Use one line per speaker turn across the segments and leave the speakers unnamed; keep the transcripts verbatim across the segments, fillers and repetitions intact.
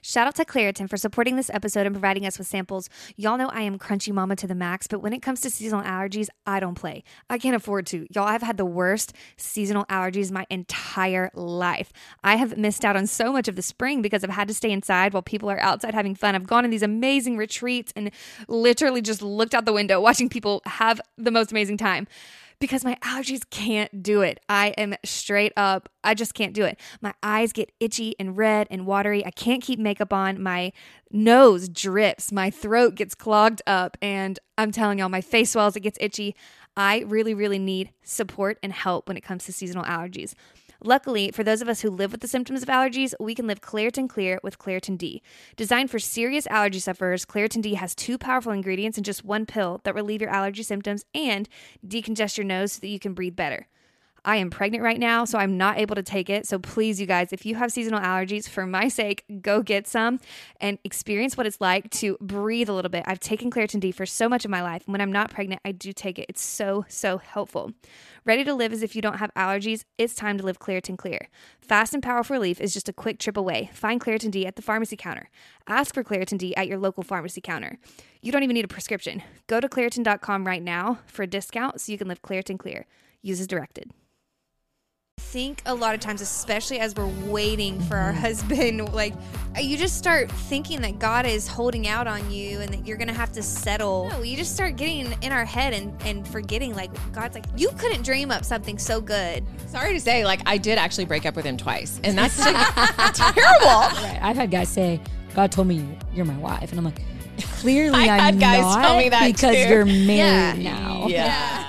Shout out to Claritin for supporting this episode and providing us with samples. Y'all know I am crunchy mama to the max, but when it comes to seasonal allergies, I don't play. I can't afford to. Y'all, I've had the worst seasonal allergies my entire life. I have missed out on so much of the spring because I've had to stay inside while people are outside having fun. I've gone on these amazing retreats and literally just looked out the window watching people have the most amazing time. Because my allergies can't do it. I am straight up, I just can't do it. My eyes get itchy and red and watery. I can't keep makeup on. My nose drips. My throat gets clogged up. And I'm telling y'all, my face swells, it gets itchy. I really, really need support and help when it comes to seasonal allergies. Luckily, for those of us who live with the symptoms of allergies, we can live Claritin Clear with Claritin D. Designed for serious allergy sufferers, Claritin D has two powerful ingredients in just one pill that relieve your allergy symptoms and decongest your nose so that you can breathe better. I am pregnant right now, so I'm not able to take it. So please, you guys, if you have seasonal allergies, for my sake, go get some and experience what it's like to breathe a little bit. I've taken Claritin D for so much of my life. And when I'm not pregnant, I do take it. It's so, so helpful. Ready to live as if you don't have allergies? It's time to live Claritin Clear. Fast and powerful relief is just a quick trip away. Find Claritin D at the pharmacy counter. Ask for Claritin D at your local pharmacy counter. You don't even need a prescription. Go to Claritin dot com right now for a discount so you can live Claritin Clear. Use as directed. I think a lot of times, especially as we're waiting for our husband, like you just start thinking that God is holding out on you and that you're going to have to settle. No, you just start getting in our head and, and forgetting like God's like, you couldn't dream up something so good.
Sorry to say, like I did actually break up with him twice and that's like, terrible.
Right. I've had guys say, God told me you're my wife. And I'm like, clearly
I
I'm
had guys
not
tell me that
because
too.
you're married
Yeah.
now.
Yeah.
Yeah.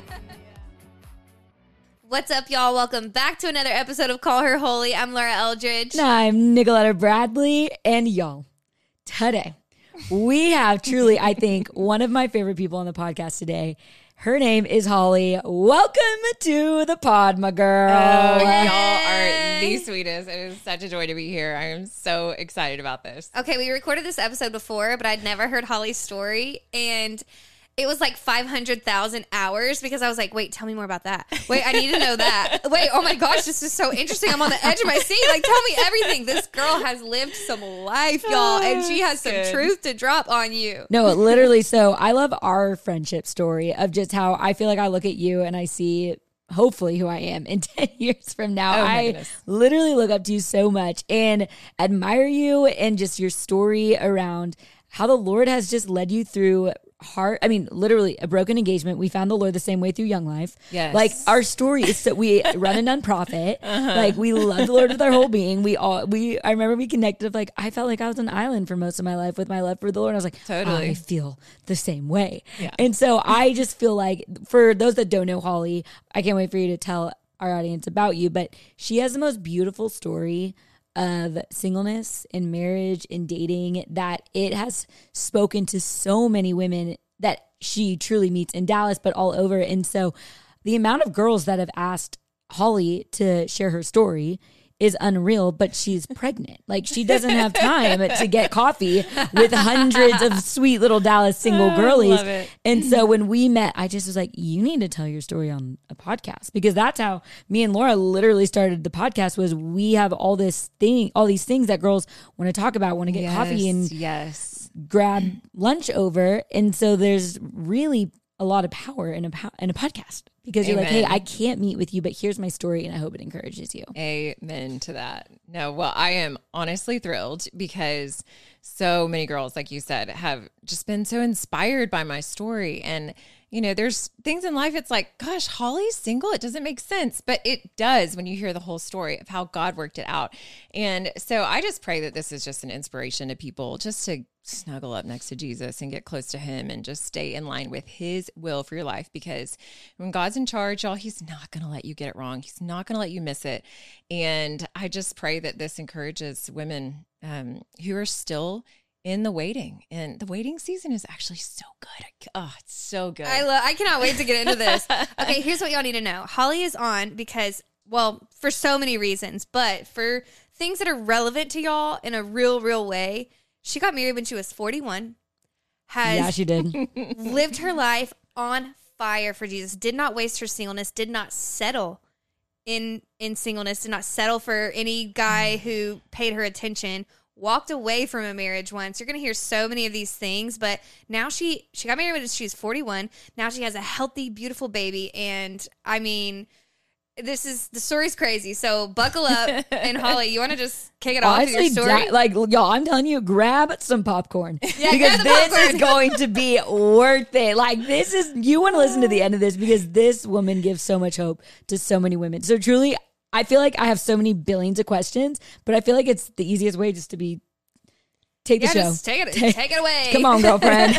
What's up, y'all? Welcome back to another episode of Call Her Holy. I'm Laura Eldridge.
And I'm Nicoletta Bradley. And y'all, today we have truly, I think, one of my favorite people on the podcast today. Her name is Holly. Welcome to the pod, my girl.
Oh, y'all are the sweetest. It is such a joy to be here. I am so excited about this.
Okay, we recorded this episode before, but I'd never heard Holly's story, and it was like five hundred thousand hours because I was like, wait, tell me more about that. Wait, I need to know that. Wait, oh my gosh, this is so interesting. I'm on the edge of my seat. Like, tell me everything. This girl has lived some life, y'all, and she has some
Good.
truth to drop on you.
No, literally. So I love our friendship story of just how I feel like I look at you and I see hopefully who I am in ten years from now.
Oh, my
I
goodness.
literally look up to you so much and admire you and just your story around how the Lord has just led you through hard, I mean, literally a broken engagement. We found the Lord the same way through Young Life.
Yes.
Like our story is that we run a nonprofit. Uh-huh. Like we love the Lord with our whole being. We all, we, I remember we connected like, I felt like I was an island for most of my life with my love for the Lord. I was like,
Totally.
I feel the same way.
Yeah.
And so I just feel like for those that don't know Holly, I can't wait for you to tell our audience about you, but she has the most beautiful story of singleness and marriage and dating that it has spoken to so many women that she truly meets in Dallas, but all over. And so the amount of girls that have asked Holly to share her story is unreal, but she's pregnant. Like she doesn't have time to get coffee with hundreds of sweet little Dallas single
Oh,
girlies.
love it.
And so when we met, I just was like, you need to tell your story on a podcast, because that's how me and Laura literally started the podcast. Was we have all this thing, all these things that girls want to talk about, want to get
Yes,
coffee and
yes.
grab lunch over. And so there's really a lot of power in a po- in a podcast, because you're like, hey,
Amen.
I can't meet with you, but here's my story, and I hope it encourages you.
Amen to that. No, well, I am honestly thrilled because so many girls, like you said, have just been so inspired by my story. And, you know, there's things in life, it's like, gosh, Holly's single. It doesn't make sense, but it does when you hear the whole story of how God worked it out. And so I just pray that this is just an inspiration to people just to snuggle up next to Jesus and get close to him and just stay in line with his will for your life, because when God's in charge, y'all, he's not going to let you get it wrong. He's not going to let you miss it. And I just pray that this encourages women um, who are still in the waiting, and the waiting season is actually so good. Oh, it's so good.
I love. I cannot wait to get into this. Okay, here's what y'all need to know. Holly is on because, well, for so many reasons, but for things that are relevant to y'all in a real, real way. She got married when she was forty-one. Has
Yeah, she did.
lived her life on fire for Jesus. Did not waste her singleness. Did not settle in in singleness. Did not settle for any guy who paid her attention. walked away from a marriage once. You're going to hear so many of these things, but now she, she got married when she was forty-one. Now she has a healthy, beautiful baby. And I mean, this is, the story's crazy. So buckle up. And Holly, you want to just kick it off with your story?
Di- like, y'all, I'm telling you, grab some popcorn.
Yeah,
because
grab the
this
popcorn.
is going to be worth it. Like, this is, you want to listen to the end of this because this woman gives so much hope to so many women. So truly, I feel like I have so many billions of questions, but I feel like it's the easiest way just to be, take the
yeah,
show.
Just take it, take, take it away.
Come on, girlfriend.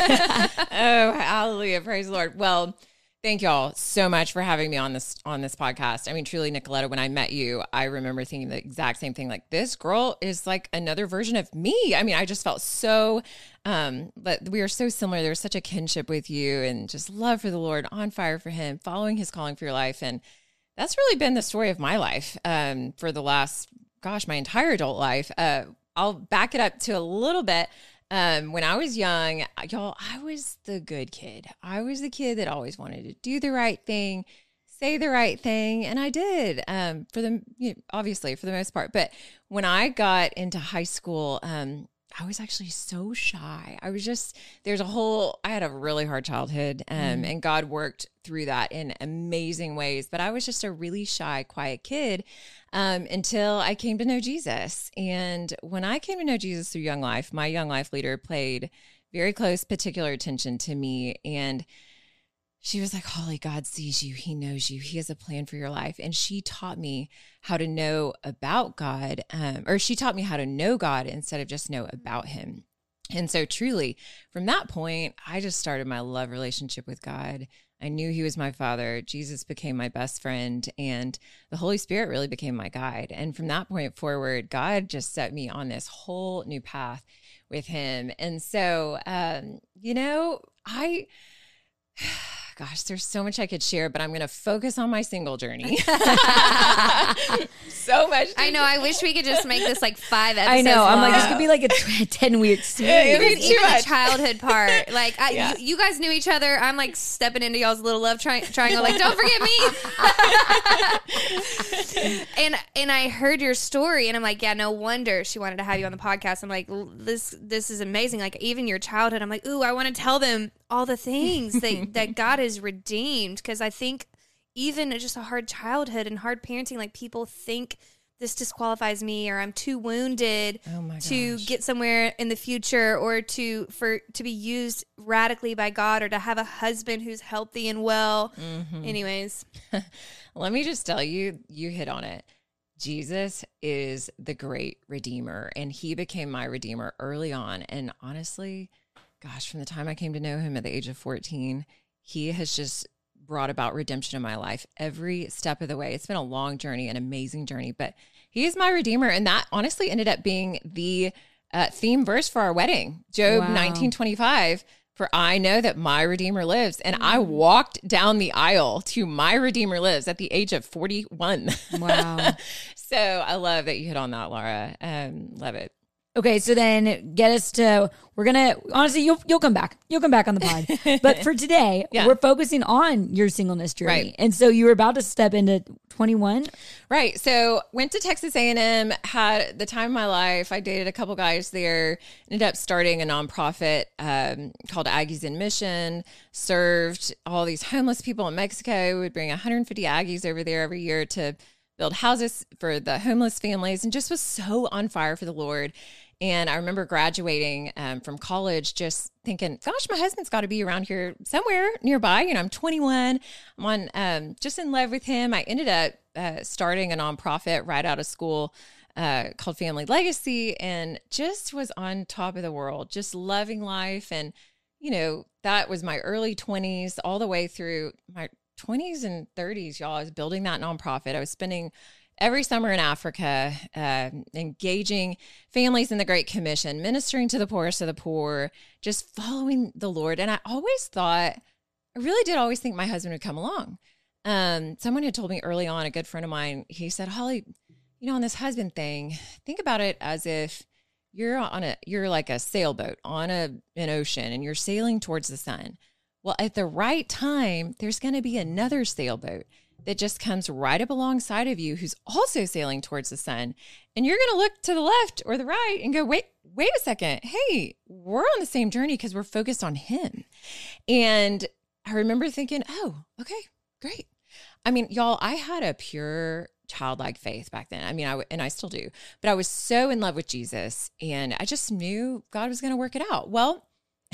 Oh, hallelujah. Praise the Lord. Well, thank y'all so much for having me on this on this podcast. I mean, truly, Nicoletta, when I met you, I remember thinking the exact same thing. Like, this girl is like another version of me. I mean, I just felt so, um, but we are so similar. There's such a kinship with you and just love for the Lord, on fire for him, following his calling for your life. And that's really been the story of my life um, for the last, gosh, my entire adult life. Uh, I'll back it up to a little bit. Um, when I was young, y'all, I was the good kid. I was the kid that always wanted to do the right thing, say the right thing. And I did, um, for the, you know, obviously for the most part. But when I got into high school, um, I was actually so shy. I was just, there's a whole, I had a really hard childhood, um, mm. and God worked through that in amazing ways. But I was just a really shy, quiet kid um, until I came to know Jesus. And when I came to know Jesus through Young Life, my Young Life leader played very close, particular attention to me. And she was like, Holly, God sees you. He knows you. He has a plan for your life. And she taught me how to know about God, um, or she taught me how to know God instead of just know about him. And so truly, from that point, I just started my love relationship with God. I knew he was my father. Jesus became my best friend, and the Holy Spirit really became my guide. And from that point forward, God just set me on this whole new path with him. And so, um, you know, I... Gosh, there's so much I could share, but I'm going to focus on my single journey. So much.
I know. I wish we could just make this like five episodes.
I know.
long.
I'm like, this could be like a ten week series.
Even, even
much.
the childhood part. Like, I,
Yeah.
you, you guys knew each other. I'm like stepping into y'all's little love tri- triangle. Like, don't forget me. and and I heard your story, and I'm like, yeah, no wonder she wanted to have you on the podcast. I'm like, this this is amazing. Like, even your childhood. I'm like, ooh, I want to tell them all the things that, that God has redeemed. Because I think even just a hard childhood and hard parenting, like, people think this disqualifies me, or I'm too wounded
Oh my
to
gosh.
get somewhere in the future, or to for to be used radically by God, or to have a husband who's healthy and well.
Mm-hmm.
Anyways,
Let me just tell you, you hit on it. Jesus is the great redeemer, and he became my redeemer early on. And honestly, gosh, from the time I came to know him at the age of fourteen, he has just brought about redemption in my life every step of the way. It's been a long journey, an amazing journey, but he is my redeemer. And that honestly ended up being the uh, theme verse for our wedding. Job
Wow.
nineteen twenty-five, for I know that my redeemer lives. And I walked down the aisle to my redeemer lives at the age of forty-one.
Wow.
So I love that you hit on that, Laura. Um, love it.
Okay, so then get us to, we're going to, honestly, you'll you'll come back. You'll come back on the pod. But for today,
Yeah.
we're focusing on your singleness journey.
Right.
And so you were about to step into twenty-one.
Right. So went to Texas A and M, had the time of my life. I dated a couple guys there, ended up starting a nonprofit um, called Aggies in Mission, served all these homeless people in Mexico. We would bring one hundred fifty Aggies over there every year to build houses for the homeless families, and just was so on fire for the Lord. And I remember graduating um, from college, just thinking, gosh, my husband's got to be around here somewhere nearby. You know, I'm twenty-one. I'm on, um, just in love with him. I ended up uh, starting a nonprofit right out of school uh, called Family Legacy, and just was on top of the world, just loving life. And, you know, that was my early twenties all the way through my twenties and thirties, y'all. I was building that nonprofit. I was spending every summer in Africa, uh, engaging families in the Great Commission, ministering to the poorest of the poor, just following the Lord. And I always thought, I really did always think my husband would come along. Um, someone had told me early on, a good friend of mine, he said, Holly, you know, on this husband thing, think about it as if you're on a, you're like a sailboat on a, an ocean, and you're sailing towards the sun. Well, at the right time, there's going to be another sailboat that just comes right up alongside of you who's also sailing towards the sun. And you're going to look to the left or the right and go, wait, wait a second. Hey, we're on the same journey because we're focused on him. And I remember thinking, oh, okay, great. I mean, y'all, I had a pure childlike faith back then. I mean, I, and I still do, but I was so in love with Jesus and I just knew God was going to work it out. Well,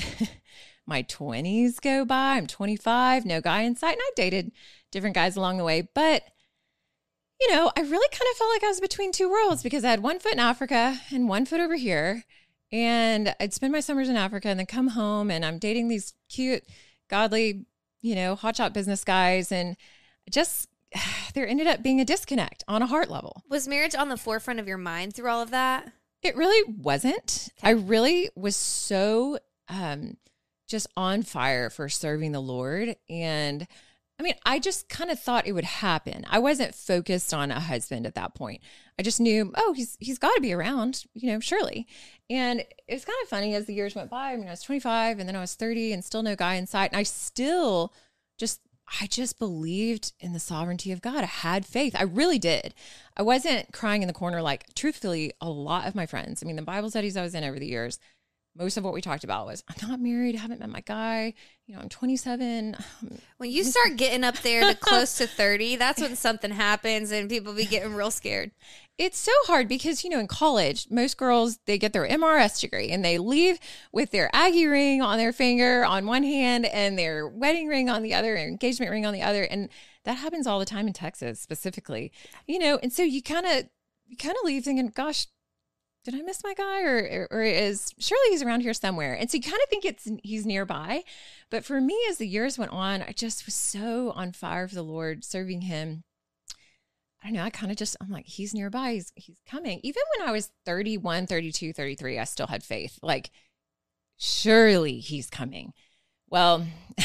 my twenties go by, I'm twenty-five, no guy in sight. And I dated different guys along the way, but you know, I really kind of felt like I was between two worlds because I had one foot in Africa and one foot over here. And I'd spend my summers in Africa and then come home and I'm dating these cute, godly, you know, hotshot business guys. And just, there ended up being a disconnect on a heart level.
Was marriage on the forefront of your mind through all of that?
It really wasn't. Okay. I really was so um, just on fire for serving the Lord. And I mean, I just kind of thought it would happen. I wasn't focused on a husband at that point. I just knew, oh, he's he's got to be around, you know, surely. And it was kind of funny as the years went by. I mean, I was twenty-five and then I was thirty and still no guy in sight. And I still just, I just believed in the sovereignty of God. I had faith. I really did. I wasn't crying in the corner like, truthfully, a lot of my friends, I mean, the Bible studies I was in over the years, most of what we talked about was, I'm not married, I haven't met my guy, you know, I'm twenty-seven.
When you start getting up there to close to thirty, that's when something happens and people be getting real scared.
It's so hard because, you know, in college, most girls, they get their M R S degree and they leave with their Aggie ring on their finger on one hand and their wedding ring on the other, engagement ring on the other. And that happens all the time in Texas specifically, you know, and so you kind of, you kind of leave thinking, gosh, did I miss my guy or, or or is surely he's around here somewhere. And so you kind of think it's he's nearby. But for me, as the years went on, I just was so on fire for the Lord, serving him. I don't know. I kind of just, I'm like, he's nearby. He's, he's coming. Even when I was thirty-one, thirty-two, thirty-three, I still had faith. Like, surely he's coming. Well,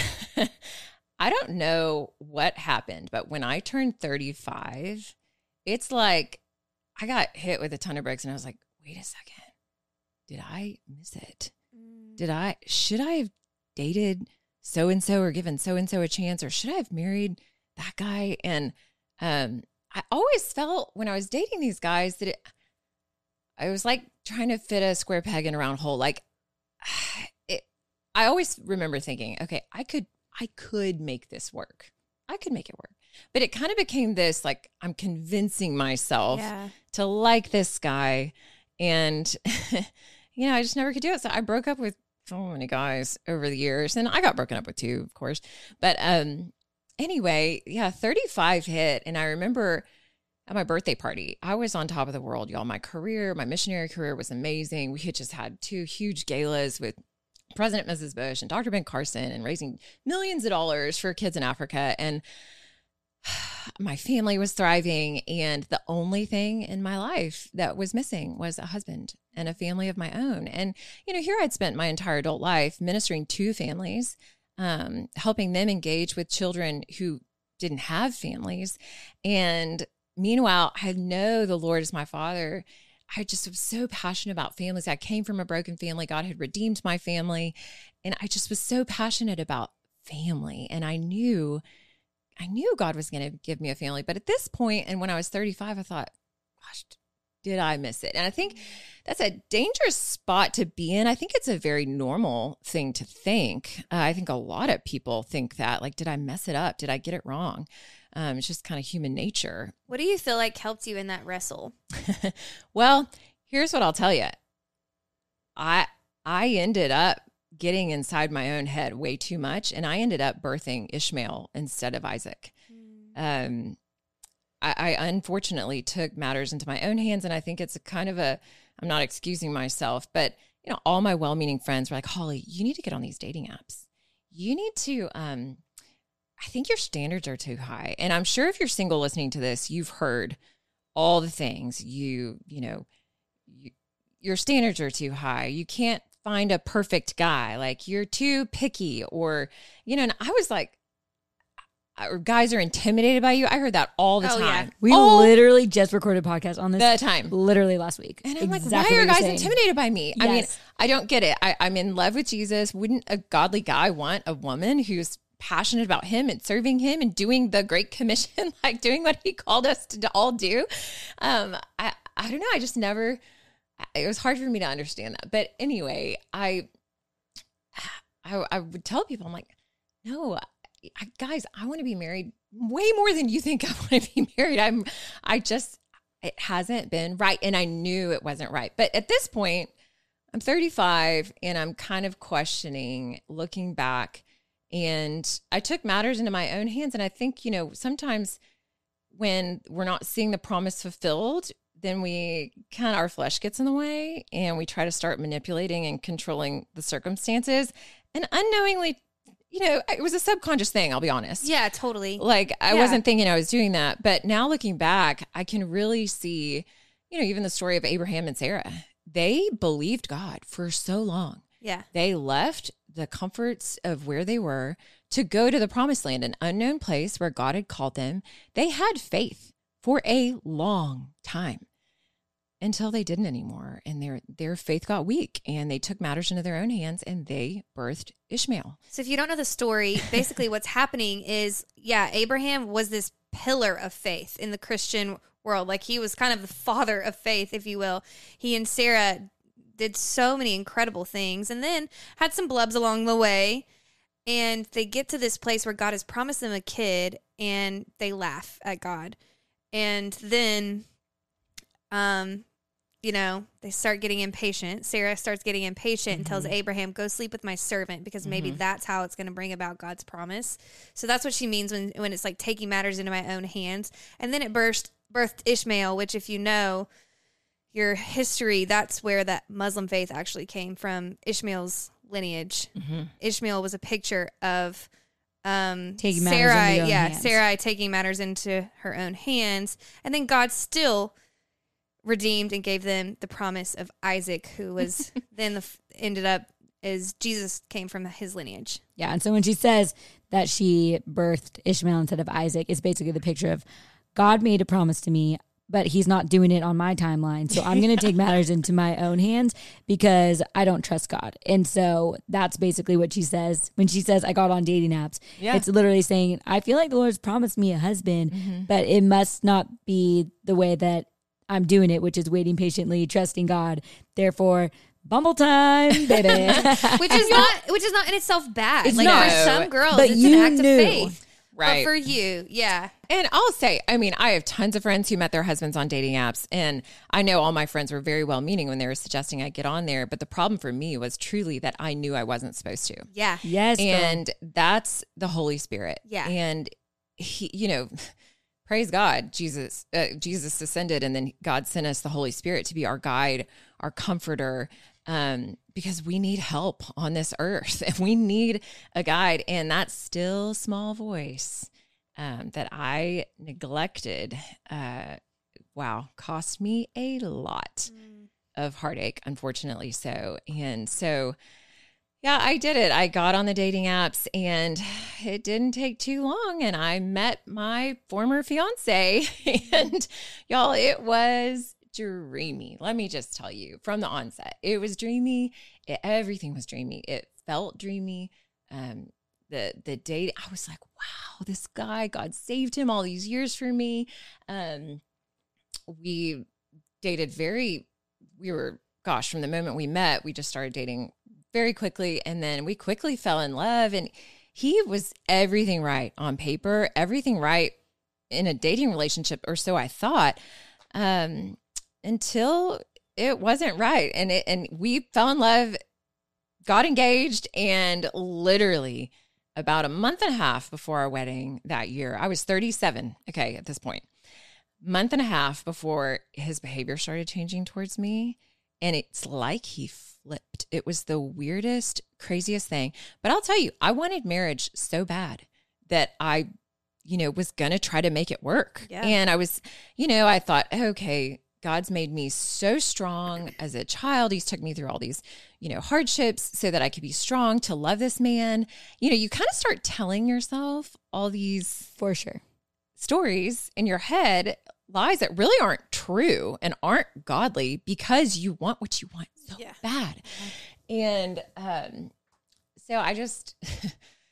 I don't know what happened, but when I turned thirty-five, it's like I got hit with a ton of bricks and I was like, wait a second, did I miss it? Did I, should I have dated so-and-so or given so-and-so a chance, or should I have married that guy? And um, I always felt when I was dating these guys that it, I was like trying to fit a square peg in a round hole. Like it, I always remember thinking, okay, I could, I could make this work. I could make it work. But it kind of became this, like, I'm convincing myself yeah. to like this guy. And, you know, I just never could do it. So I broke up with so many guys over the years. And I got broken up with too, of course. But um, anyway, yeah, thirty-five hit. And I remember at my birthday party, I was on top of the world, y'all. My career, my missionary career was amazing. We had just had two huge galas with President Missus Bush and Doctor Ben Carson and raising millions of dollars for kids in Africa. And my family was thriving, and the only thing in my life that was missing was a husband and a family of my own. And, you know, here I'd spent my entire adult life ministering to families, um, helping them engage with children who didn't have families. And meanwhile, I know the Lord is my father. I just was so passionate about families. I came from a broken family. God had redeemed my family. And I just was so passionate about family. And I knew I knew God was going to give me a family. But at this point, and when I was thirty-five, I thought, gosh, did I miss it? And I think that's a dangerous spot to be in. I think it's a very normal thing to think. Uh, I think a lot of people think that, like, did I mess it up? Did I get it wrong? Um, it's just kind of human nature.
What do you feel like helped you in that wrestle?
Well, here's what I'll tell you. I I ended up getting inside my own head way too much. And I ended up birthing Ishmael instead of Isaac. Mm. Um, I, I unfortunately took matters into my own hands. And I think it's a kind of a, I'm not excusing myself, but you know, all my well-meaning friends were like, Holly, you need to get on these dating apps. You need to, um, I think your standards are too high. And I'm sure if you're single listening to this, you've heard all the things you, you know, you, your standards are too high. You can't find a perfect guy, like you're too picky, or, you know, and I was like, or guys are intimidated by you. I heard that all the oh, time.
Yeah. We
all
literally just recorded a podcast on this
the time,
literally last week.
And I'm exactly like, why are guys saying. intimidated by me? Yes. I mean, I don't get it. I, I'm in love with Jesus. Wouldn't a godly guy want a woman who's passionate about him and serving him and doing the Great Commission, like doing what he called us to all do. Um, I, I don't know. I just never, it was hard for me to understand that. But anyway, I, I, I would tell people, I'm like, no, I, guys, I want to be married way more than you think I want to be married. I'm, I just, it hasn't been right. And I knew it wasn't right. But at this point, I'm thirty-five and I'm kind of questioning, looking back, and I took matters into my own hands. And I think, you know, sometimes when we're not seeing the promise fulfilled, then we kind of, our flesh gets in the way and we try to start manipulating and controlling the circumstances. And unknowingly, you know, it was a subconscious thing, I'll be honest.
Yeah, totally.
Like I
yeah.
wasn't thinking I was doing that. But now looking back, I can really see, you know, even the story of Abraham and Sarah. They believed God for so long.
Yeah.
They left the comforts of where they were to go to the promised land, an unknown place where God had called them. They had faith for a long time until they didn't anymore. And their, their faith got weak and they took matters into their own hands and they birthed Ishmael.
So if you don't know the story, basically what's happening is, yeah, Abraham was this pillar of faith in the Christian world. Like he was kind of the father of faith, if you will. He and Sarah did so many incredible things and then had some blubs along the way. And they get to this place where God has promised them a kid and they laugh at God. And then, um, you know, they start getting impatient. Sarah starts getting impatient mm-hmm. and tells Abraham, go sleep with my servant, because maybe mm-hmm. that's how it's going to bring about God's promise. So that's what she means when, when it's like taking matters into my own hands. And then it burst, birthed Ishmael, which if you know your history, that's where that Muslim faith actually came from, Ishmael's lineage. Mm-hmm. Ishmael was a picture of um,
taking
Sarai,
matters
yeah,
hands.
Sarai taking matters into her own hands. And then God still redeemed and gave them the promise of Isaac, who was then the, ended up as Jesus came from his lineage.
Yeah, and so when she says that she birthed Ishmael instead of Isaac, it's basically the picture of God made a promise to me, but he's not doing it on my timeline. So I'm going to take matters into my own hands because I don't trust God. And so that's basically what she says. When she says, I got on dating apps, yeah. It's literally saying, I feel like the Lord's promised me a husband, mm-hmm. but it must not be the way that I'm doing it, which is waiting patiently, trusting God. Therefore, Bumble time, baby.
which is not, which is not in itself bad.
It's
like
not.
For some girls,
but
it's
you
an act
knew.
of faith.
Right.
But for you, yeah.
And I'll say, I mean, I have tons of friends who met their husbands on dating apps. And I know all my friends were very well meaning when they were suggesting I get on there. But the problem for me was truly that I knew I wasn't supposed to.
Yeah.
Yes.
And girl. That's the Holy Spirit.
Yeah.
And he, you know, praise God, Jesus, uh, Jesus ascended, and then God sent us the Holy Spirit to be our guide, our comforter, um, because we need help on this earth and we need a guide. And that still small voice um, that I neglected, uh, wow, cost me a lot mm. of heartache, unfortunately so. And so, yeah, I did it. I got on the dating apps and it didn't take too long. And I met my former fiance and y'all, it was dreamy. Let me just tell you from the onset, it was dreamy. It, everything was dreamy. It felt dreamy. Um, the, the date, I was like, wow, this guy, God saved him all these years for me. Um, we dated very, we were, gosh, from the moment we met, we just started dating very quickly. And then we quickly fell in love, and he was everything right on paper, everything right in a dating relationship, or so I thought, um, until it wasn't right. And it, and we fell in love, got engaged, and literally about a month and a half before our wedding that year, I was thirty-seven. Okay. At this point, month and a half before his behavior started changing towards me. And it's like he flipped. It was the weirdest, craziest thing. But I'll tell you, I wanted marriage so bad that I, you know, was going to try to make it work.
Yeah.
And I was, you know, I thought, okay, God's made me so strong as a child. He's took me through all these, you know, hardships so that I could be strong to love this man. You know, you kind of start telling yourself all these
for sure
stories in your head, lies that really aren't true and aren't godly, because you want what you want so
yeah.
bad. And um, so I just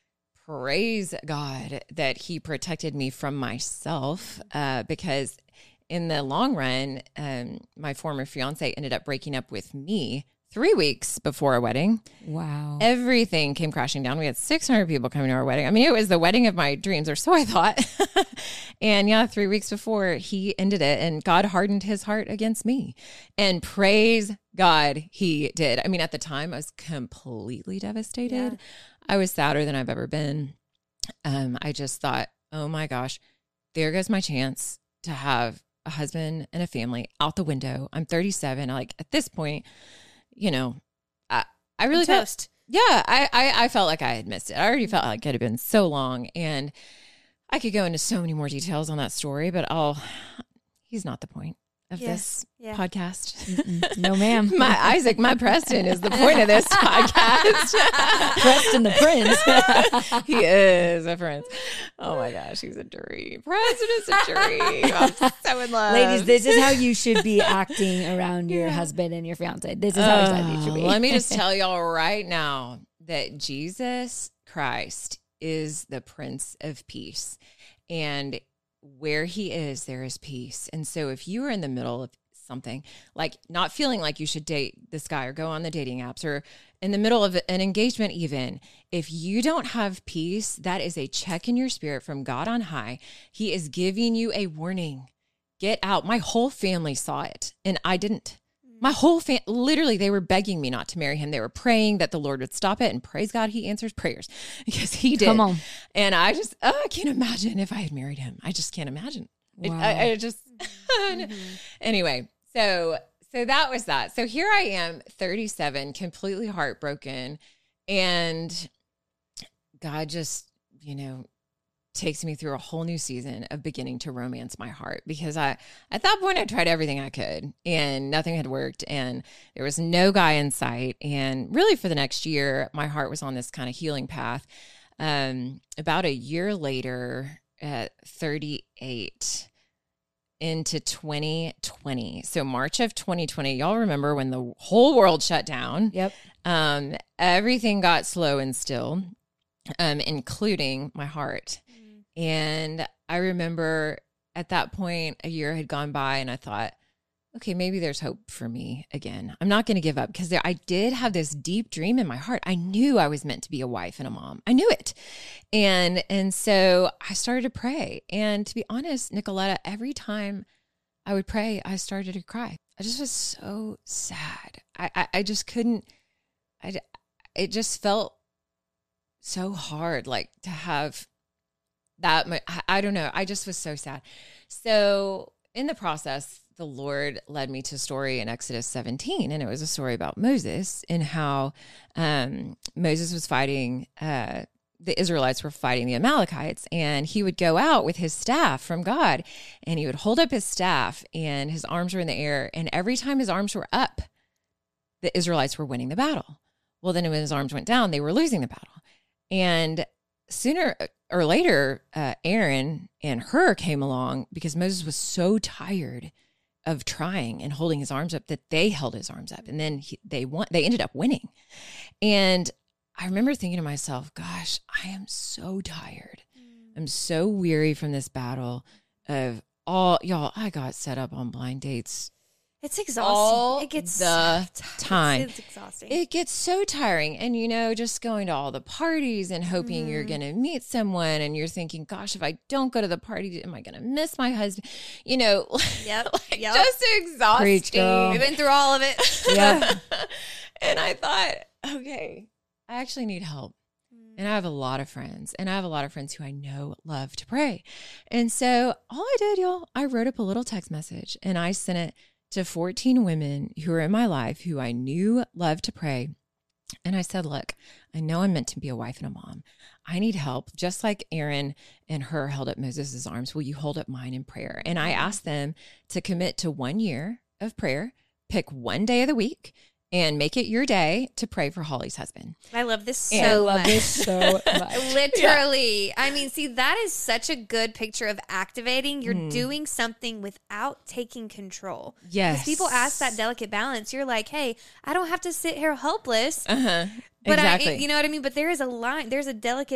praise God that he protected me from myself, uh, because in the long run, um, my former fiance ended up breaking up with me three weeks before our wedding.
Wow.
Everything came crashing down. We had six hundred people coming to our wedding. I mean, it was the wedding of my dreams, or so I thought. And yeah, three weeks before he ended it, and God hardened his heart against me. And praise God, he did. I mean, at the time, I was completely devastated.
Yeah.
I was sadder than I've ever been. Um, I just thought, oh my gosh, there goes my chance to have a husband and a family out the window. I'm thirty-seven. Like at this point, you know, I, I really felt,
Toast.
yeah, I, I, I felt like I had missed it. I already felt like it had been so long, and I could go into so many more details on that story, but I'll, he's not the point of
Yeah.
this
Yeah.
podcast.
Mm-mm. No, ma'am.
My Isaac, my Preston is the point of this podcast.
Preston the Prince.
He is a prince. Oh my gosh, he's a dream. Preston is a dream. I'm so in love.
Ladies, this is how you should be acting around your husband and your fiance. This is how excited you should be.
Let me just tell y'all right now that Jesus Christ is the Prince of Peace. And where he is, there is peace. And so if you are in the middle of something, like not feeling like you should date this guy or go on the dating apps, or in the middle of an engagement even, if you don't have peace, that is a check in your spirit from God on high. He is giving you a warning. Get out. My whole family saw it, and I didn't. My whole family, literally, they were begging me not to marry him. They were praying that the Lord would stop it, and praise God, he answers prayers, because he did.
Come on.
And I just, oh, I can't imagine if I had married him. I just can't imagine. It,
Wow.
I, I just, anyway, so, so that was that. So here I am, thirty-seven, completely heartbroken, and God just, you know, takes me through a whole new season of beginning to romance my heart, because I, at that point, I tried everything I could and nothing had worked, and there was no guy in sight. And really for the next year, my heart was on this kind of healing path. Um, about a year later, at thirty-eight, into twenty twenty. So March of twenty twenty, y'all remember when the whole world shut down?
Yep.
Um, everything got slow and still, um, including my heart. And I remember at that point, a year had gone by, and I thought, okay, maybe there's hope for me again. I'm not going to give up, because I did have this deep dream in my heart. I knew I was meant to be a wife and a mom. I knew it. And, and so I started to pray. And to be honest, Nicoletta, every time I would pray, I started to cry. I just was so sad. I, I, I just couldn't, I, it just felt so hard, like to have that much, I don't know. I just was so sad. So in the process, the Lord led me to a story in Exodus seventeen, and it was a story about Moses and how um, Moses was fighting, uh, the Israelites were fighting the Amalekites, and he would go out with his staff from God, and he would hold up his staff, and his arms were in the air, and every time his arms were up, the Israelites were winning the battle. Well, then when his arms went down, they were losing the battle. And sooner or later, uh, Aaron and Hur came along, because Moses was so tired of trying and holding his arms up that they held his arms up, and then he, they won. They ended up winning. And I remember thinking to myself, "Gosh, I am so tired. I'm so weary from this battle of all y'all. I got set up on blind dates."
It's exhausting.
All
it gets
the
so t-
time.
It's, it's exhausting.
It gets so tiring. And, you know, just going to all the parties and hoping
Mm-hmm.
you're going to meet someone, and you're thinking, gosh, if I don't go to the party, am I going to miss my husband? You know,
Yep.
like
Yep.
just exhausting.
Preach, girl.
We've been through all of it.
Yeah.
And I thought, okay, I actually need help. And I have a lot of friends, and I have a lot of friends who I know love to pray. And so all I did, y'all, I wrote up a little text message, and I sent it to fourteen women who are in my life who I knew loved to pray. And I said, look, I know I'm meant to be a wife and a mom. I need help. Just like Aaron and Hur held up Moses' arms, will you hold up mine in prayer? And I asked them to commit to one year of prayer, pick one day of the week, and make it your day to pray for Holly's husband.
I love this so
And
I love
much.
this so much.
Literally. I mean, see, that is such a good picture of activating. You're
Mm.
doing something without taking control.
Yes.
Because people ask that delicate balance. You're like, hey, I don't have to sit here helpless.
Uh-huh.
But
Exactly.
I, you know what I mean? But there is a line, there's a delicate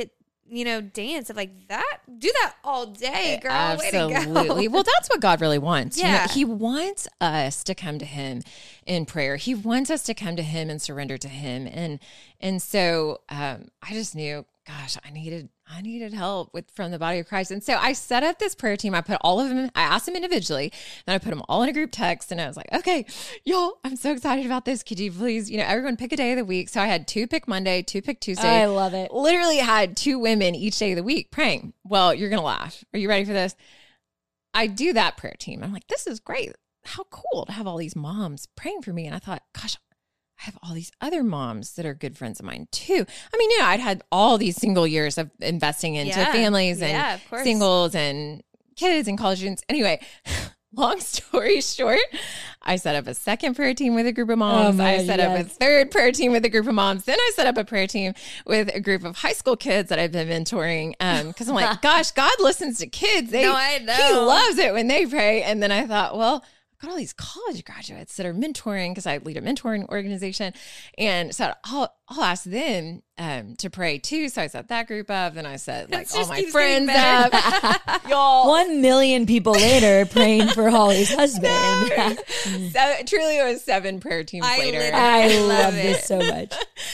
you know, dance of like that, do that all day, girl.
Absolutely.
Way to go.
Well, that's what God really wants.
Yeah.
You know, he wants us to come to him in prayer. He wants us to come to him and surrender to him. And, and so, um, I just knew, gosh, I needed, I needed help with from the body of Christ. And so I set up this prayer team. I put all of them, I asked them individually, then I put them all in a group text, and I was like, okay, y'all, I'm so excited about this. Could you please, you know, everyone pick a day of the week. So I had two pick Monday, two pick Tuesday.
I love it.
Literally had two women each day of the week praying. Well, you're going to laugh. Are you ready for this? I do that prayer team. I'm like, this is great. How cool to have all these moms praying for me. And I thought, gosh, I have all these other moms that are good friends of mine too. I mean, you know, I'd had all these single years of investing into
Yeah.
families and
Yeah, of course.
singles and kids and college students. Anyway, long story short, I set up a second prayer team with a group of moms.
Oh my
I set
God,
up a
yes.
third prayer team with a group of moms. Then I set up a prayer team with a group of high school kids that I've been mentoring. Um, cause I'm like, gosh, God listens to kids. They,
No, I know.
He loves it when they pray. And then I thought, well, got all these college graduates that are mentoring because I lead a mentoring organization. And so I'll, I'll ask them um, to pray too. So I set that group up, and I set like
It
all
just
my
keeps
friends
getting better.
up. Y'all.
One million people later praying for Holly's husband.
So, truly, it was seven prayer teams
I
later.
literally-
I
I
love
love
this
it.
so much.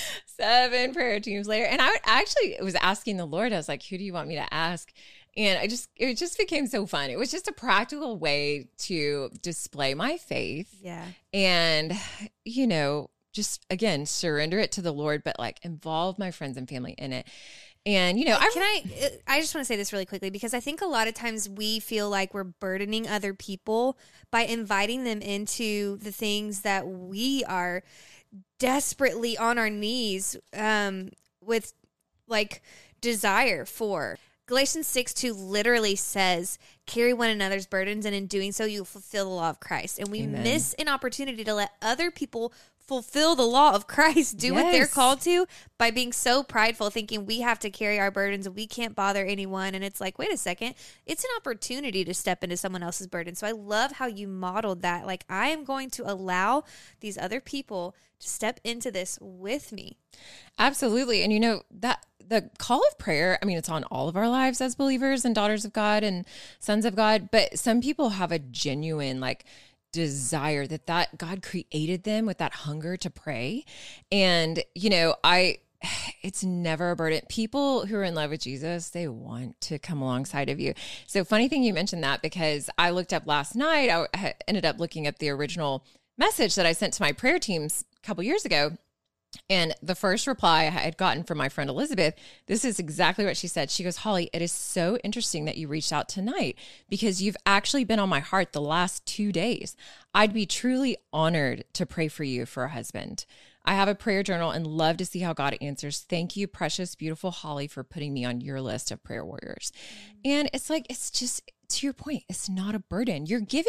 Seven prayer teams later. And I would actually was asking the Lord, I was like, who do you want me to ask? And I just, it just became so fun. It was just a practical way to display my faith.
Yeah.
And, you know, just again, surrender it to the Lord, but like involve my friends and family in it. And, you know, I
Can I, I just want to say this really quickly, because I think a lot of times we feel like we're burdening other people by inviting them into the things that we are desperately on our knees um, with like desire for. Galatians six two literally says, carry one another's burdens, and in doing so, you'll fulfill the law of Christ. And we
Amen.
miss an opportunity to let other people fulfill the law of Christ, do what they're
Yes.
called to, by being so prideful, thinking we have to carry our burdens and we can't bother anyone. And it's like, wait a second, it's an opportunity to step into someone else's burden. So I love how you modeled that. Like, I am going to allow these other people to step into this with me.
Absolutely. And you know, that the call of prayer, I mean, it's on all of our lives as believers and daughters of God and sons of God, but some people have a genuine like desire that that God created them with that hunger to pray. And, you know, I, it's never a burden. People who are in love with Jesus, they want to come alongside of you. So funny thing you mentioned that, because I looked up last night, I had- ended up looking up the original message that I sent to my prayer teams a couple years ago. And the first reply I had gotten from my friend Elizabeth, this is exactly what she said. She goes, Holly, it is so interesting that you reached out tonight, because you've actually been on my heart the last two days. I'd be truly honored to pray for you for a husband. I have a prayer journal and love to see how God answers. Thank you, precious, beautiful Holly, for putting me on your list of prayer warriors. And it's like, it's just, to your point, it's not a burden. You're giving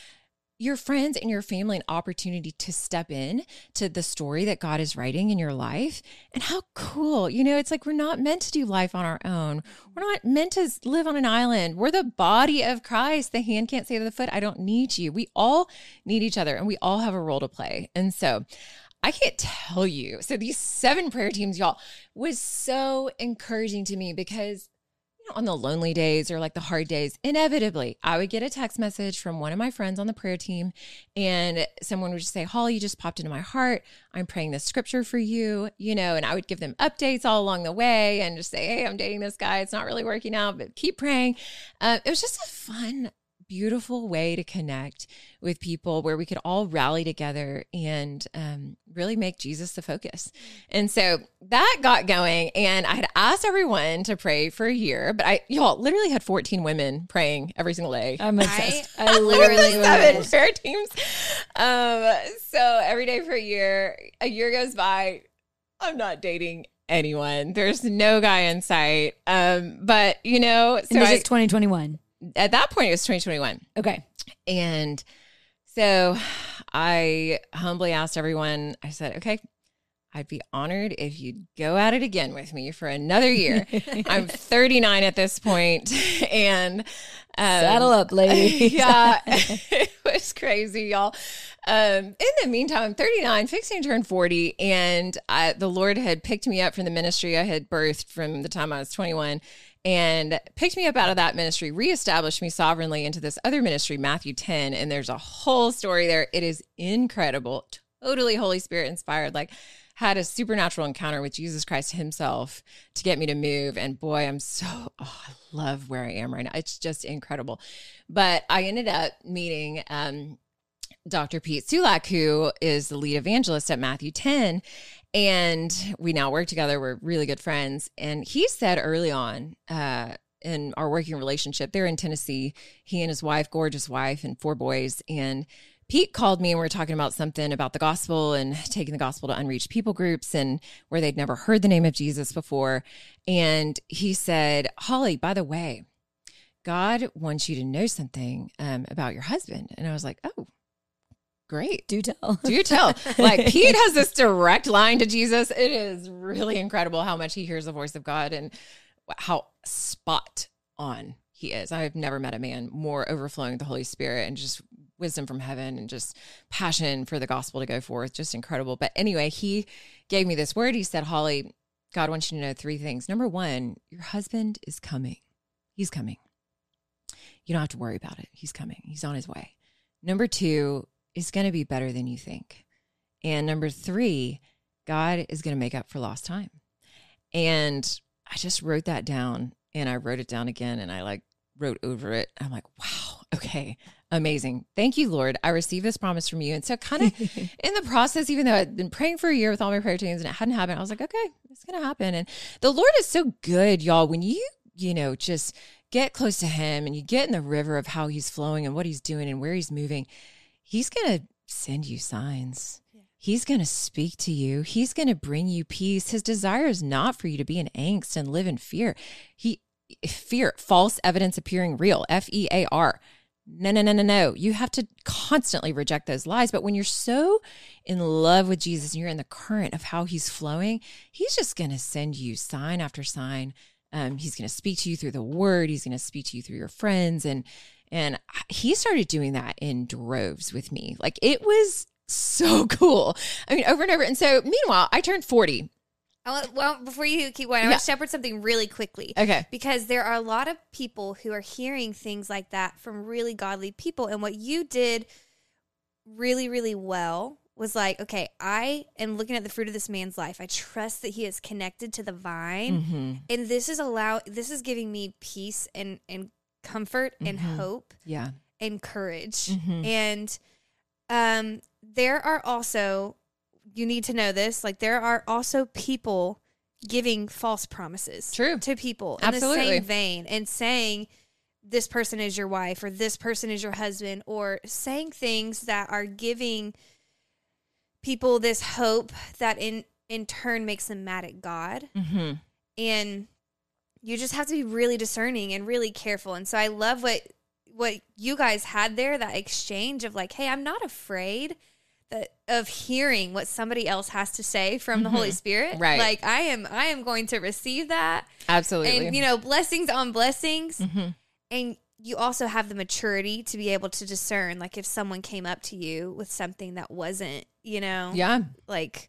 your friends and your family an opportunity to step in to the story that God is writing in your life. And how cool, you know, it's like, we're not meant to do life on our own. We're not meant to live on an island. We're the body of Christ. The hand can't say to the foot, I don't need you. We all need each other, and we all have a role to play. And so I can't tell you. So these seven prayer teams, y'all, was so encouraging to me, because on the lonely days or like the hard days, inevitably I would get a text message from one of my friends on the prayer team, and someone would just say, Holly, you just popped into my heart. I'm praying this scripture for you, you know, and I would give them updates all along the way and just say, hey, I'm dating this guy. It's not really working out, but keep praying. Uh, it was just a fun, beautiful way to connect with people, where we could all rally together and um, really make Jesus the focus. And so that got going, and I had asked everyone to pray for a year, but I, y'all, literally had fourteen women praying every single day.
I'm obsessed.
I
I,
literally
literally
Seven
love
prayer teams. Um, so every day for a year, a year goes by, I'm not dating anyone. There's no guy in sight. Um, but you know, so
And this
I,
is twenty twenty-one.
at that point it was twenty twenty-one.
Okay.
And so I humbly asked everyone, I said, okay, I'd be honored if you'd go at it again with me for another year. I'm thirty-nine at this point, and um,
saddle up, lady.
Yeah, it was crazy, y'all. Um, in the meantime, I'm thirty-nine, fixing to turn forty, and I, the Lord had picked me up from the ministry I had birthed from the time I was twenty-one, and picked me up out of that ministry, reestablished me sovereignly into this other ministry, Matthew ten, and there's a whole story there. It is incredible, totally Holy Spirit inspired. Like, had a supernatural encounter with Jesus Christ himself to get me to move. And boy, I'm so, oh, I love where I am right now. It's just incredible. But I ended up meeting um, Doctor Pete Sulak, who is the lead evangelist at Matthew ten. And we now work together. We're really good friends. And he said early on uh, in our working relationship, they're in Tennessee, he and his wife, gorgeous wife, and four boys. And Pete called me and we were talking about something about the gospel and taking the gospel to unreached people groups and where they'd never heard the name of Jesus before. And he said, Holly, by the way, God wants you to know something um, about your husband. And I was like, oh, great.
Do tell.
Do tell. Like, Pete has this direct line to Jesus. It is really incredible how much he hears the voice of God and how spot on he is. I've never met a man more overflowing with the Holy Spirit and just wisdom from heaven and just passion for the gospel to go forth. Just incredible. But anyway, he gave me this word. He said, Holly, God wants you to know three things. Number one, your husband is coming. He's coming. You don't have to worry about it. He's coming. He's on his way. Number two, it's going to be better than you think. And number three, God is going to make up for lost time. And I just wrote that down, and I wrote it down again, and I like wrote over it. I'm like, wow, okay, amazing. Thank you, Lord. I received this promise from you. And so kind of in the process, even though I'd been praying for a year with all my prayer teams and it hadn't happened, I was like, okay, it's going to happen. And the Lord is so good, y'all. When you, you know, just get close to him and you get in the river of how he's flowing and what he's doing and where he's moving, he's going to send you signs. Yeah. He's going to speak to you. He's going to bring you peace. His desire is not for you to be in angst and live in fear. He, fear, false evidence appearing real, F E A R. No, no, no, no, no. You have to constantly reject those lies. But when you're so in love with Jesus and you're in the current of how he's flowing, he's just going to send you sign after sign. Um, he's going to speak to you through the word. He's going to speak to you through your friends. And And he started doing that in droves with me. Like, it was so cool. I mean, over and over. And so meanwhile, I turned forty.
I want, well, before you keep going, I
Yeah.
want to shepherd something really quickly.
Okay.
Because there are a lot of people who are hearing things like that from really godly people. And what you did really, really well was like, okay, I am looking at the fruit of this man's life. I trust that he is connected to the vine.
Mm-hmm.
And this is allow this is giving me peace and, and comfort and
Mm-hmm.
hope
Yeah.
and courage.
Mm-hmm.
And um, there are also, you need to know this, like there are also people giving false promises
True.
to people in
Absolutely.
the same vein and saying this person is your wife or this person is your husband, or saying things that are giving people this hope that in, in turn makes them mad at God.
Mm-hmm.
And you just have to be really discerning and really careful. And so I love what what you guys had there, that exchange of like, hey, I'm not afraid that, of hearing what somebody else has to say from the
Mm-hmm.
Holy Spirit.
Right.
Like I am I am going to receive that.
Absolutely.
And, you know, blessings on blessings.
Mm-hmm.
And you also have the maturity to be able to discern, like if someone came up to you with something that wasn't, you know,
Yeah.
like,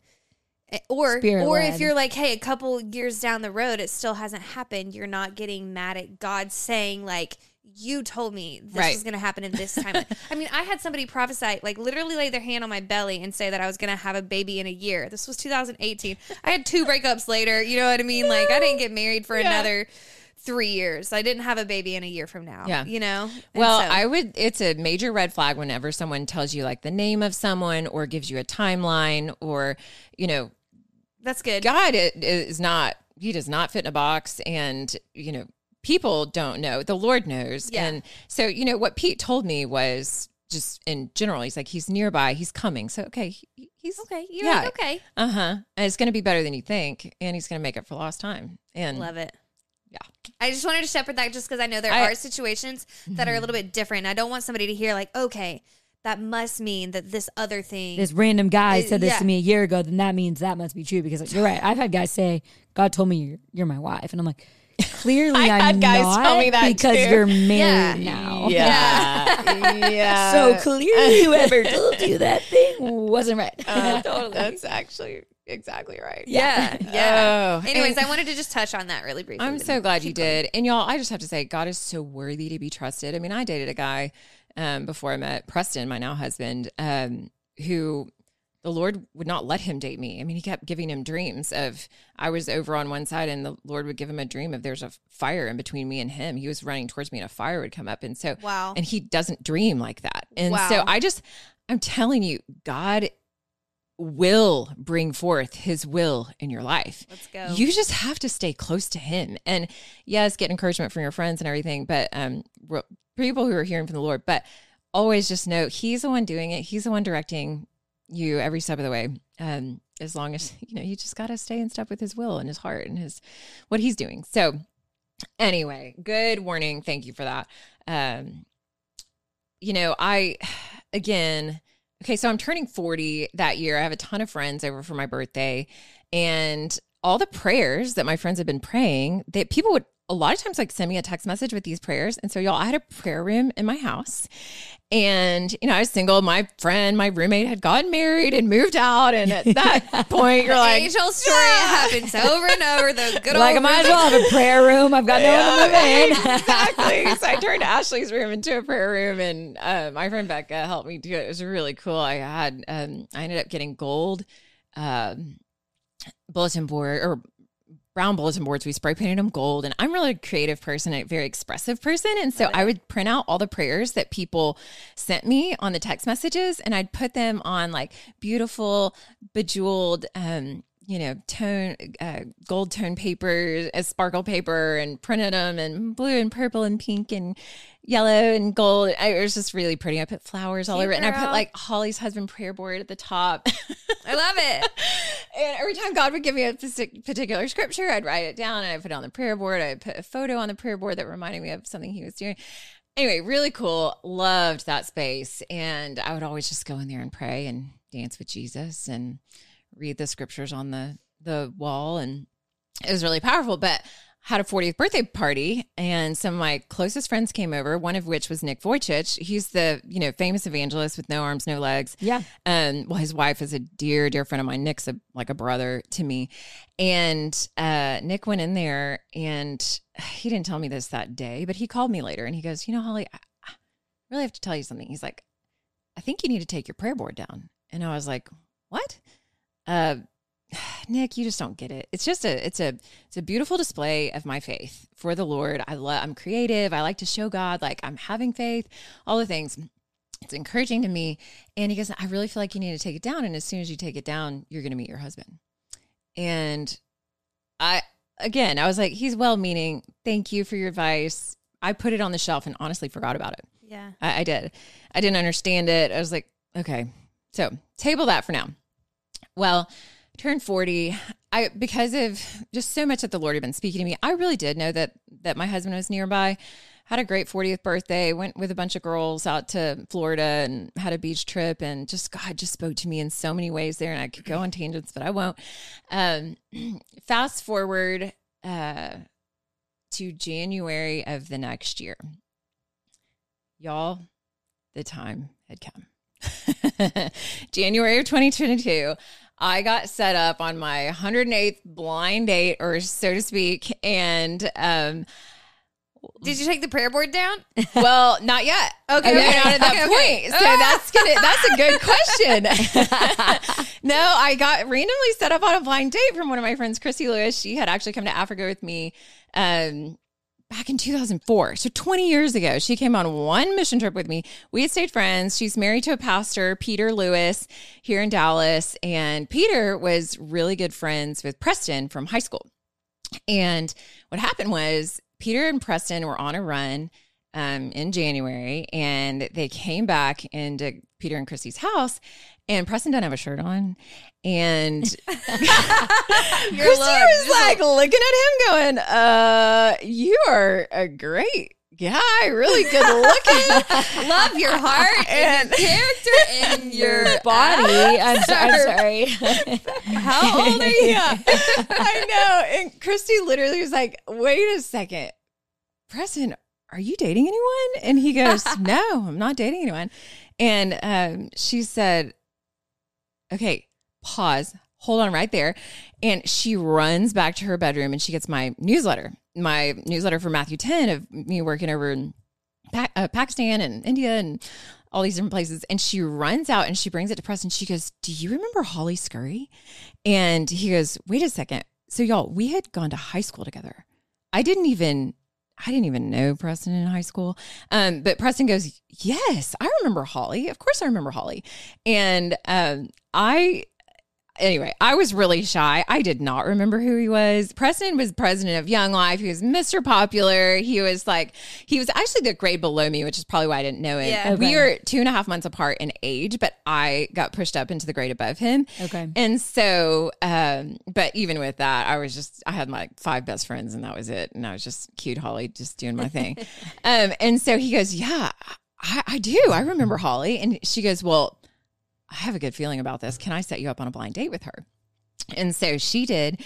or
Spirit
or
led.
if you're like, hey, a couple years down the road, it still hasn't happened, you're not getting mad at God saying like, you told me this
Right.
was going to happen in this time. I mean, I had somebody prophesy, like literally lay their hand on my belly and say that I was going to have a baby in a year. This was two thousand eighteen. I had two breakups later. You know what I mean? Like I didn't get married for
Yeah.
another three years. I didn't have a baby in a year from now.
Yeah.
You know? And
Well,
so-
I would, it's a major red flag whenever someone tells you like the name of someone or gives you a timeline or, you know,
that's good.
God i- is not, he does not fit in a box, and, you know, people don't know. The Lord knows.
Yeah.
And so, you know, what Pete told me was just in general, he's like, he's nearby, he's coming. So, okay, he, he's,
Okay. You're
Yeah.
like, okay.
uh-huh. And it's going to be better than you think. And he's going to make up for lost time. And
Love it.
Yeah.
I just wanted to shepherd that just because I know there
I-
are situations that are a little bit different. I don't want somebody to hear like, okay, that must mean that this other thing.
This random guy
It-
said this
yeah.
to me a year ago, then that means that must be true because like, you're right. I've had guys say, God told me you're, you're my wife. And I'm like, clearly
I
I'm
had guys
not
tell me that
because
too.
you're married
Yeah.
now.
Yeah. yeah.
So clearly whoever told you that thing wasn't right.
Uh,
Totally.
That's actually exactly right.
Yeah. Yeah.
Oh,
Anyways,
and-
I wanted to just touch on that really briefly.
I'm so glad you did. And y'all, I just have to say, God is so worthy to be trusted. I mean, I dated a guy um, before I met Preston, my now husband, um, who the Lord would not let him date me. I mean, he kept giving him dreams of, I was over on one side and the Lord would give him a dream of there's a fire in between me and him. He was running towards me and a fire would come up. And so,
Wow.
and he doesn't dream like that. And
Wow.
so I just, I'm telling you, God will bring forth his will in your life.
Let's go.
You just have to stay close to him. And yes, get encouragement from your friends and everything, but um, re- people who are hearing from the Lord, but always just know he's the one doing it. He's the one directing you every step of the way. Um, as long as, you know, you just got to stay in step with his will and his heart and his, what he's doing. So anyway, good warning. Thank you for that. Um, you know, I, again, okay, so I'm turning forty that year. I have a ton of friends over for my birthday, and all the prayers that my friends have been praying, that people would a lot of times like send me a text message with these prayers. And so y'all, I had a prayer room in my house, and, you know, I was single. My friend, my roommate had gotten married and moved out. And at that point you're like,
age old story.
yeah.
It happens over and over. The good
Like I
old
might as well have a prayer room. I've got no one to move in.
Exactly. So I turned Ashley's room into a prayer room, and uh, my friend Becca helped me do it. It was really cool. I had, um, I ended up getting gold um, bulletin board or brown bulletin boards. We spray painted them gold, and I'm really a creative person, a very expressive person. And so I would print out all the prayers that people sent me on the text messages, and I'd put them on like beautiful bejeweled, um, you know, tone, uh, gold tone paper, as sparkle paper, and printed them in blue and purple and pink and yellow and gold. I, it was just really pretty. I put flowers all
Cute
over it, and I put
girl.
like Holly's husband prayer board at the top.
I love it.
And every time God would give me a partic- particular scripture, I'd write it down and I put it on the prayer board. I put a photo on the prayer board that reminded me of something he was doing. Anyway, really cool. Loved that space. And I would always just go in there and pray and dance with Jesus and read the scriptures on the, the wall. And it was really powerful. But had a fortieth birthday party, and some of my closest friends came over, one of which was Nick Vujicic. He's the, you know, famous evangelist with no arms, no legs.
Yeah.
Um, well, his wife is a dear, dear friend of mine. Nick's a, like a brother to me. And uh, Nick went in there, and he didn't tell me this that day, but he called me later and he goes, you know, Holly, I, I really have to tell you something. He's like, I think you need to take your prayer board down. And I was like, what? Uh, Nick, you just don't get it. It's just a, it's a, it's a beautiful display of my faith for the Lord. I love, I'm creative. I like to show God, like I'm having faith, all the things. It's encouraging to me. And he goes, I really feel like you need to take it down. And as soon as you take it down, you're going to meet your husband. And I, again, I was like, he's well-meaning. Thank you for your advice. I put it on the shelf and honestly forgot about it.
Yeah.
I, I did. I didn't understand it. I was like, okay, so table that for now. Well, turned forty. I, because of just so much that the Lord had been speaking to me, I really did know that, that my husband was nearby. Had a great fortieth birthday, went with a bunch of girls out to Florida and had a beach trip, and just God just spoke to me in so many ways there, and I could go on tangents, but I won't. Um, fast forward uh, to January of the next year. Y'all, the time had come. January of twenty twenty-two. I got set up on my one hundred eighth blind date, or so to speak, and um,
Did you take the prayer board down?
well, not yet.
Okay,
I mean,
okay,
not at that
okay,
point.
okay.
So that's gonna. That's a good question. No, I got randomly set up on a blind date from one of my friends, Chrissy Lewis. She had actually come to Africa with me um, back in two thousand four. So twenty years ago, she came on one mission trip with me. We had stayed friends. She's married to a pastor, Peter Lewis, here in Dallas. And Peter was really good friends with Preston from high school. And what happened was Peter and Preston were on a run um, in January, and they came back into Peter and Chrissy's house, and Preston doesn't have a shirt on. And Chrissy was like looking at him going, uh, you are a great Yeah, really good looking.
Love your heart and, and your character and your
body. I'm, so, I'm sorry.
How old are you? I know. And Christy literally was like, wait a second. Preston, are you dating anyone? And he goes, no, I'm not dating anyone. And um, she said, okay, pause. Hold on right there. And she runs back to her bedroom and she gets my newsletter, my newsletter for Matthew ten of me working over in pa- uh, Pakistan and India and all these different places. And she runs out and she brings it to Preston. She goes, do you remember Holly Scurry? And he goes, wait a second. So y'all, we had gone to high school together. I didn't even, I didn't even know Preston in high school. Um, but Preston goes, yes, I remember Holly. Of course I remember Holly. And um, I... Anyway, I was really shy. I did not remember who he was. Preston was president of Young Life. He was Mister Popular. He was like, he was actually the grade below me, which is probably why I didn't know him.
Yeah.
We
Okay.
were two and a half months apart in age, but I got pushed up into the grade above him.
Okay.
And so, um, but even with that, I was just, I had my five best friends and that was it. And I was just cute Holly, just doing my thing. um, and so he goes, yeah, I, I do. I remember Holly. And she goes, well, I have a good feeling about this. Can I set you up on a blind date with her? And so she did.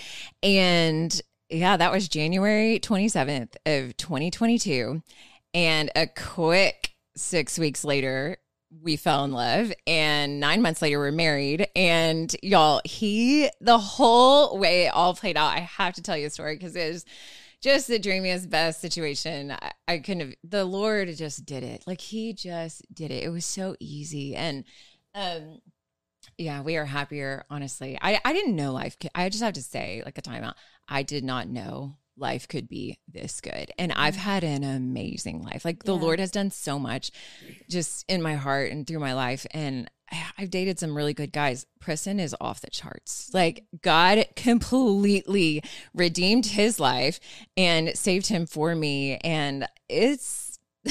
And yeah, that was January twenty-seventh of twenty twenty-two. And a quick six weeks later, we fell in love. And nine months later, we're married. And y'all, he, the whole way it all played out, I have to tell you a story because it was just the dreamiest, best situation. I, I couldn't have, the Lord just did it. Like he just did it. It was so easy. And Um, yeah, we are happier, honestly. I, I didn't know life could, I just have to say, like a timeout, I did not know life could be this good. And I've had an amazing life. Like the
Yeah.
Lord has done so much just in my heart and through my life. And I've dated some really good guys. Preston is off the charts. Like God completely redeemed his life and saved him for me. And it's,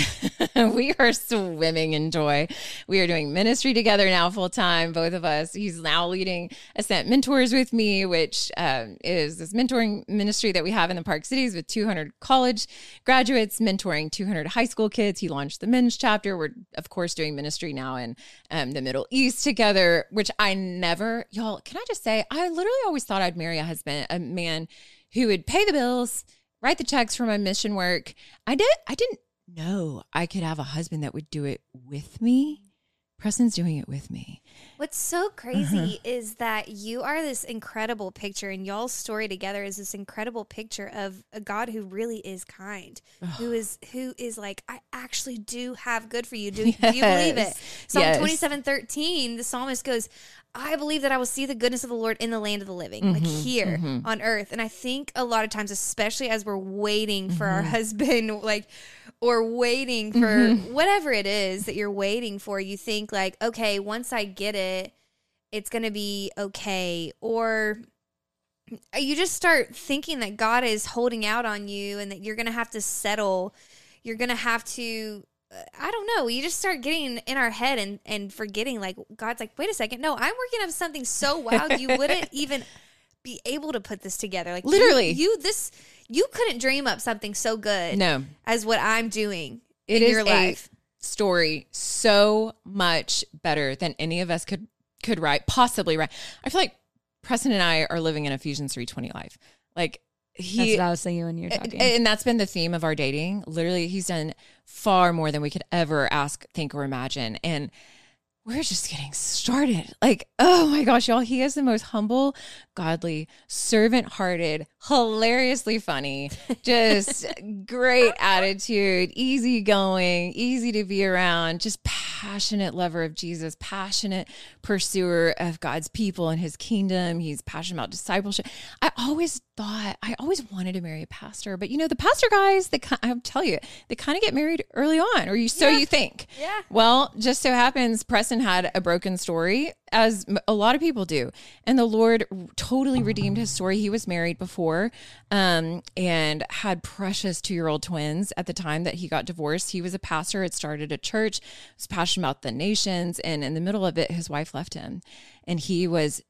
we are swimming in joy. We are doing ministry together now full time, both of us. He's now leading Ascent Mentors with me, which um, is this mentoring ministry that we have in the Park Cities with two hundred college graduates mentoring two hundred high school kids. He launched the men's chapter. We're, of course, doing ministry now in um, the Middle East together, which I never, y'all, can I just say, I literally always thought I'd marry a husband, a man who would pay the bills, write the checks for my mission work. I did, I didn't No, I could have a husband that would do it with me. Preston's doing it with me.
What's so crazy is that you are this incredible picture, and y'all's story together is this incredible picture of a God who really is kind, who is who is like, I actually do have good for you. Do, do you believe it? Psalm
Yes.
twenty-seven thirteen, the psalmist goes, I believe that I will see the goodness of the Lord in the land of the living, like here on earth. And I think a lot of times, especially as we're waiting for our husband, like, or waiting for whatever it is that you're waiting for, you think like, okay, once I get it, it's going to be okay. Or you just start thinking that God is holding out on you and that you're going to have to settle. You're going to have to, I don't know. You just start getting in our head and, and forgetting, like, God's like, wait a second. No, I'm working on something so wild. You wouldn't even be able to put this together. Like,
Literally.
you, you this, you couldn't dream up something so good
No,
as what I'm doing
it
in
is
your
a
life.
story so much better than any of us could could write, possibly write. I feel like Preston and I are living in Ephesians three twenty life. Like he,
That's what I was thinking when you were talking.
and that's been the theme of our dating. Literally, he's done far more than we could ever ask, think, or imagine. And we're just getting started. Like, oh my gosh, y'all, he is the most humble, godly, servant-hearted, hilariously funny, just great attitude, easygoing, easy to be around, just passionate lover of Jesus, passionate pursuer of God's people and his kingdom. He's passionate about discipleship. I always thought, I always wanted to marry a pastor, but you know, the pastor guys, they, I'll tell you, they kind of get married early on, or you so
Yeah.
you think.
Yeah.
Well, just so happens Preston had a broken story, as m- a lot of people do. And the Lord totally redeemed his story. He was married before um, and had precious two-year-old twins at the time that he got divorced. He was a pastor, had started a church, was passionate about the nations. And in the middle of it, his wife left him. And he was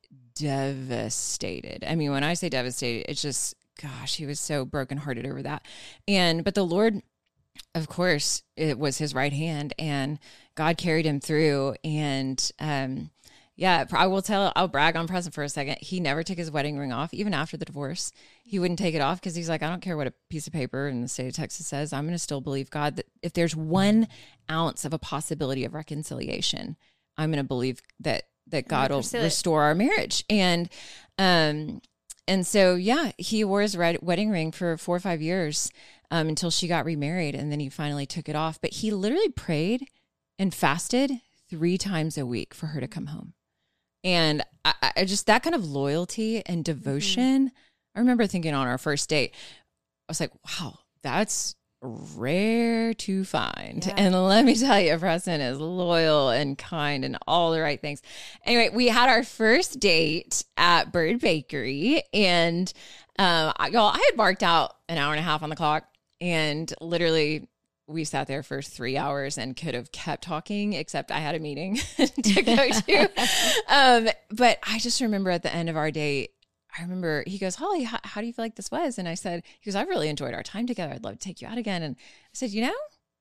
devastated. I mean, when I say devastated, it's just, gosh, he was so brokenhearted over that. And, but the Lord of course, it was his right hand, and God carried him through. And um, yeah, I will tell, I'll brag on Preston for a second. He never took his wedding ring off, even after the divorce. He wouldn't take it off because he's like, I don't care what a piece of paper in the state of Texas says. I'm going to still believe God that if there's one ounce of a possibility of reconciliation, I'm going to believe that that God will restore our marriage. And um, and so, yeah, he wore his red wedding ring for four or five years um, until she got remarried, and then he finally took it off. But he literally prayed and fasted three times a week for her to come home. And I, I just, that kind of loyalty and devotion, mm-hmm. I remember thinking on our first date, I was like, wow, that's rare to find. Yeah. And let me tell you, Preston is loyal and kind and all the right things. Anyway, we had our first date at Bird Bakery, and um, I, y'all, I had marked out an hour and a half on the clock, and literally we sat there for three hours and could have kept talking, except I had a meeting to go to. um, but I just remember at the end of our date, I remember he goes, Holly, how, how do you feel like this was? And I said, he goes, I've really enjoyed our time together. I'd love to take you out again. And I said, you know,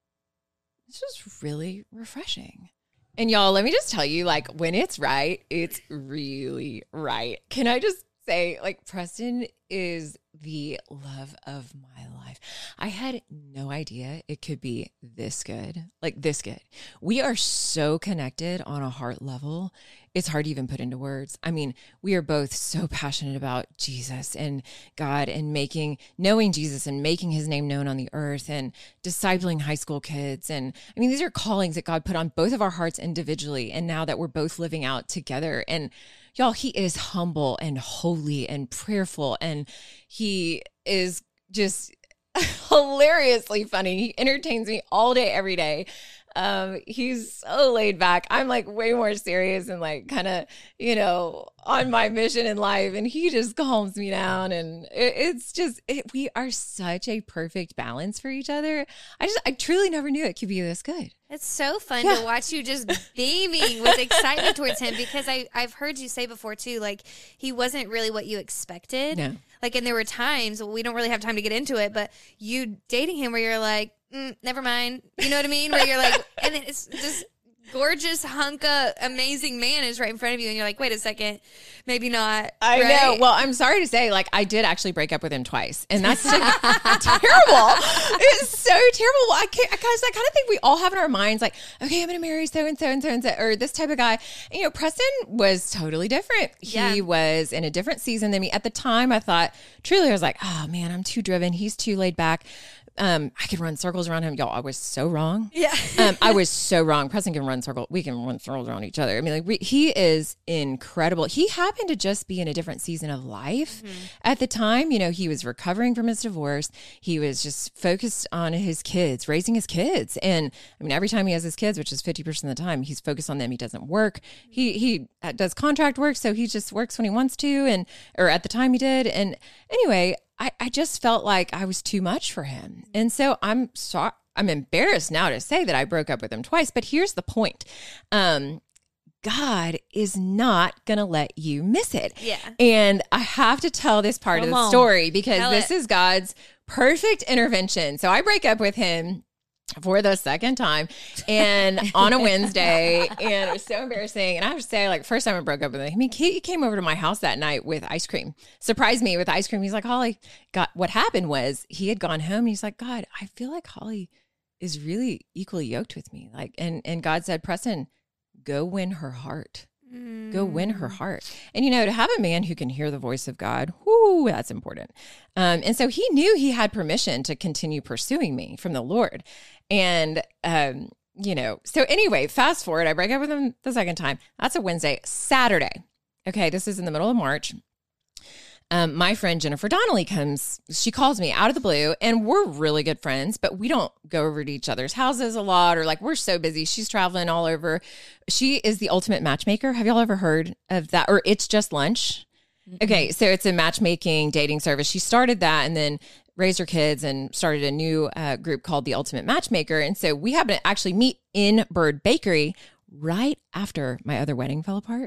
this was really refreshing. And y'all, let me just tell you, like, when it's right, it's really right. Can I just say, like, Preston is the love of my life. I had no idea it could be this good, like this good. We are so connected on a heart level. It's hard to even put into words. I mean, we are both so passionate about Jesus and God and making, knowing Jesus and making his name known on the earth and discipling high school kids. And I mean, these are callings that God put on both of our hearts individually. And now that we're both living out together, and y'all, he is humble and holy and prayerful, and he is just hilariously funny. He entertains me all day, every day. Um, he's so laid back. I'm like way more serious and like kind of, you know, on my mission in life, and he just calms me down. And it, it's just, it, we are such a perfect balance for each other. I just, I truly never knew it could be this good.
It's so fun
Yeah.
to watch you just beaming with excitement towards him, because I, I've heard you say before too, like he wasn't really what you expected.
No.
Like, and there were times, we don't really have time to get into it, but you dating him where you're like, mm, never mind. You know what I mean? Where you're like, and then it's this gorgeous hunk of amazing man is right in front of you, and you're like, wait a second, maybe not.
I
right?
know. Well, I'm sorry to say, like, I did actually break up with him twice, and that's terrible. It's so terrible. I can't, because I kind of think we all have in our minds, like, okay, I'm going to marry so and so and so and so, or this type of guy. And, you know, Preston was totally different.
Yeah.
He was in a different season than me. At the time, I thought, truly, I was like, oh man, I'm too driven. He's too laid back. Um, I could run circles around him. Y'all, I was so wrong.
Yeah.
um, I was so wrong. Preston can run circle. We can run circles around each other. I mean, like we, he is incredible. He happened to just be in a different season of life mm-hmm. at the time. You know, he was recovering from his divorce. He was just focused on his kids, raising his kids. And I mean, every time he has his kids, which is fifty percent of the time, he's focused on them. He doesn't work. He, he does contract work. So he just works when he wants to. And, or at the time he did. And anyway, I, I just felt like I was too much for him. And so I'm sorry. I'm embarrassed now to say that I broke up with him twice, but here's the point. Um, God is not going to let you miss it.
Yeah.
And I have to tell this part
Come
of the
on.
story because
Tell
this
it.
is God's perfect intervention. So I break up with him for the second time and on a Wednesday, and it was so embarrassing. And I have to say, like, first time I broke up with him, I mean, he came over to my house that night with ice cream, surprised me with ice cream. He's like, Holly, got what happened was he had gone home. And he's like, God, I feel like Holly is really equally yoked with me. Like, and, and God said, Preston, go win her heart. Go win her heart. And, you know, to have a man who can hear the voice of God, whoo, that's important. Um, and so he knew he had permission to continue pursuing me from the Lord. And, um, you know, so anyway, fast forward, I break up with him the second time. That's a Wednesday. Saturday. Okay, this is in the middle of March. Um, my friend Jennifer Donnelly comes, she calls me out of the blue, and we're really good friends, but we don't go over to each other's houses a lot, or like we're so busy. She's traveling all over. She is the ultimate matchmaker. Have y'all ever heard of that? Or It's Just Lunch? Mm-hmm. Okay, so it's a matchmaking dating service. She started that and then raised her kids and started a new uh, group called The Ultimate Matchmaker. And so we happened to actually meet in Bird Bakery right after my other wedding fell apart.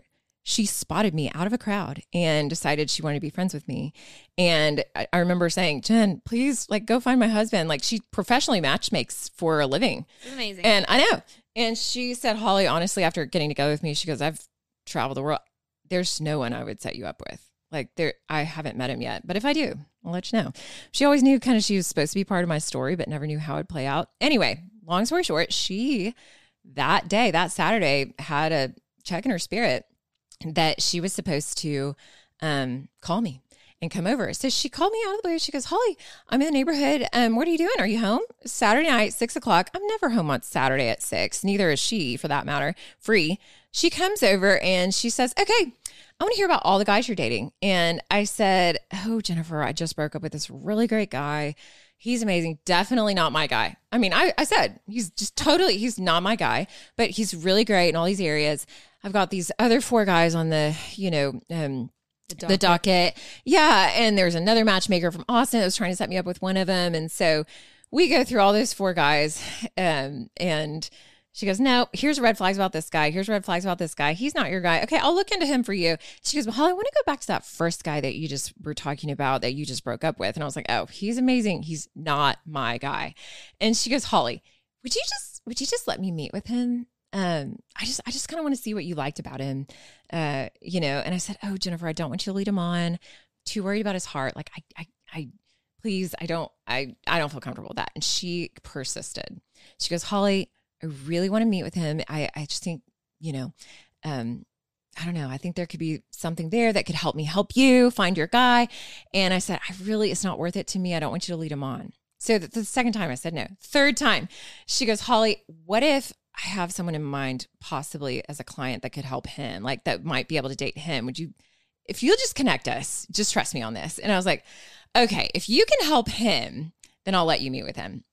she spotted me out of a crowd and decided she wanted to be friends with me. And I, I remember saying, Jen, please like go find my husband. Like she professionally matchmakes for a living.
It's amazing.
And I know. And she said, Holly, honestly, after getting together with me, she goes, I've traveled the world. There's no one I would set you up with. Like there, I haven't met him yet, but if I do, I'll let you know. She always knew kind of she was supposed to be part of my story, but never knew how it'd play out. Anyway, long story short, she that day, that Saturday, had a check in her spirit that she was supposed to um, call me and come over. So she called me out of the blue. She goes, Holly, I'm in the neighborhood. Um, what are you doing? Are you home? Saturday night, six o'clock. I'm never home on Saturday at six. Neither is she, for that matter. Free. She comes over and she says, okay, I want to hear about all the guys you're dating. And I said, oh, Jennifer, I just broke up with this really great guy. He's amazing. Definitely not my guy. I mean, I, I said, he's just totally, he's not my guy, but he's really great in all these areas. I've got these other four guys on the, you know, um, the docket. the docket. Yeah. And there's another matchmaker from Austin that was trying to set me up with one of them. And so we go through all those four guys. Um, and she goes, no, here's red flags about this guy. Here's red flags about this guy. He's not your guy. Okay, I'll look into him for you. She goes, well, Holly, I want to go back to that first guy that you just were talking about that you just broke up with. And I was like, oh, he's amazing. He's not my guy. And she goes, Holly, would you just, would you just let me meet with him? Um, I just, I just kind of want to see what you liked about him. Uh, you know, and I said, oh, Jennifer, I don't want you to lead him on. Too worried about his heart. Like, I, I, I, please, I don't, I, I don't feel comfortable with that. And she persisted. She goes, Holly, I really want to meet with him. I, I just think, you know, um, I don't know. I think there could be something there that could help me help you find your guy. And I said, I really, it's not worth it to me. I don't want you to lead him on. So the, the second time I said no. Third time, she goes, Holly, what if I have someone in mind possibly as a client that could help him, like that might be able to date him? Would you, if you'll just connect us, just trust me on this. And I was like, okay, if you can help him, then I'll let you meet with him.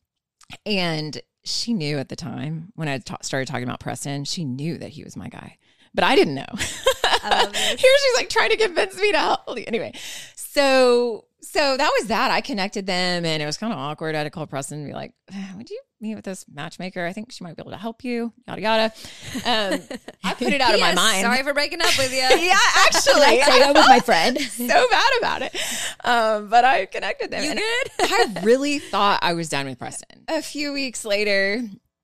And she knew at the time when I ta- started talking about Preston, she knew that he was my guy, but I didn't know.
I love this.
Here she's like trying to convince me to help. Anyway, so so that was that. I connected them, and it was kind of awkward. I had to call Preston and be like, would you meet with this matchmaker? I think she might be able to help you, yada, yada. Um, I put it out of my mind.
Sorry for breaking up with you.
Yeah, actually.
I say that with my friend.
So bad about it. Um, but I connected them.
You
and
good?
I really thought I was done with Preston. A few weeks later,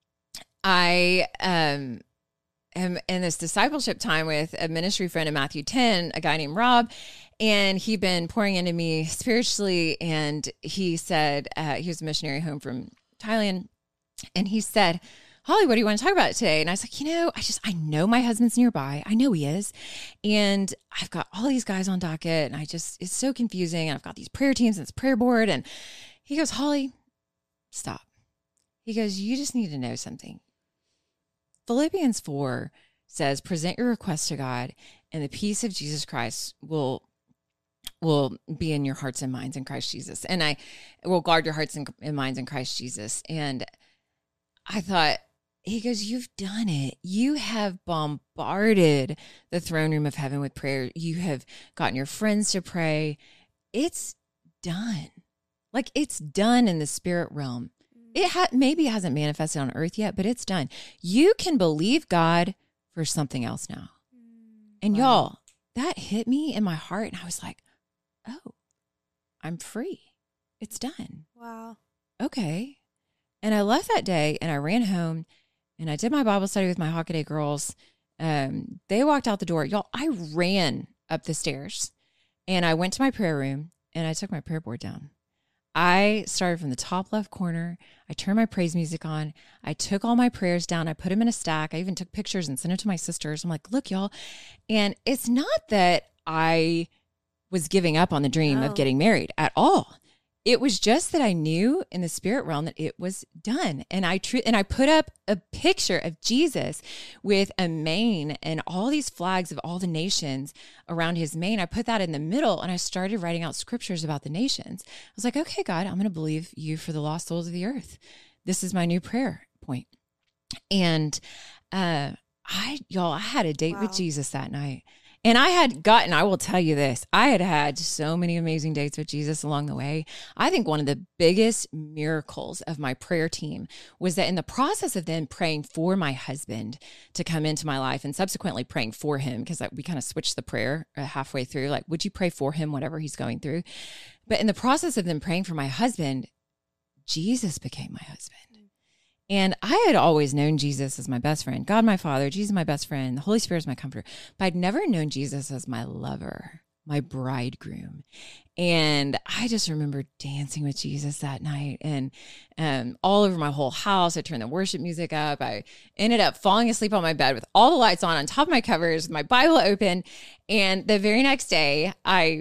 I um, am in this discipleship time with a ministry friend of Matthew ten, a guy named Rob. And he'd been pouring into me spiritually. And he said, uh, he was a missionary home from Thailand. And he said, Holly, what do you want to talk about today? And I was like, you know, I just, I know my husband's nearby. I know he is. And I've got all these guys on docket. And I just, it's so confusing. And I've got these prayer teams and this prayer board. And he goes, Holly, stop. He goes, you just need to know something. Philippians four says, present your request to God, and the peace of Jesus Christ will will be in your hearts and minds in Christ Jesus. And I will guard your hearts and, and minds in Christ Jesus. And I thought, he goes, you've done it. You have bombarded the throne room of heaven with prayer. You have gotten your friends to pray. It's done. Like it's done in the spirit realm. It ha- maybe hasn't manifested on earth yet, but it's done. You can believe God for something else now. And wow. Y'all, that hit me in my heart. And I was like, oh, I'm free. It's done.
Wow.
Okay. And I left that day and I ran home and I did my Bible study with my Hockaday girls. Um, they walked out the door. Y'all, I ran up the stairs and I went to my prayer room and I took my prayer board down. I started from the top left corner. I turned my praise music on. I took all my prayers down. I put them in a stack. I even took pictures and sent them to my sisters. I'm like, look, y'all. And it's not that I was giving up on the dream
No.
of getting married at all. It was just that I knew in the spirit realm that it was done. And I tr- and I put up a picture of Jesus with a mane and all these flags of all the nations around his mane. I put that in the middle and I started writing out scriptures about the nations. I was like, okay, God, I'm going to believe you for the lost souls of the earth. This is my new prayer point. And uh, I, y'all, I had a date
Wow.
with Jesus that night. And I had gotten, I will tell you this, I had had so many amazing dates with Jesus along the way. I think one of the biggest miracles of my prayer team was that in the process of them praying for my husband to come into my life and subsequently praying for him, because we kind of switched the prayer halfway through, like, would you pray for him, whatever he's going through? But in the process of them praying for my husband, Jesus became my husband. And I had always known Jesus as my best friend, God, my father, Jesus, my best friend, the Holy Spirit is my comforter. But I'd never known Jesus as my lover, my bridegroom. And I just remember dancing with Jesus that night and um, all over my whole house. I turned the worship music up. I ended up falling asleep on my bed with all the lights on, on top of my covers, my Bible open. And the very next day, I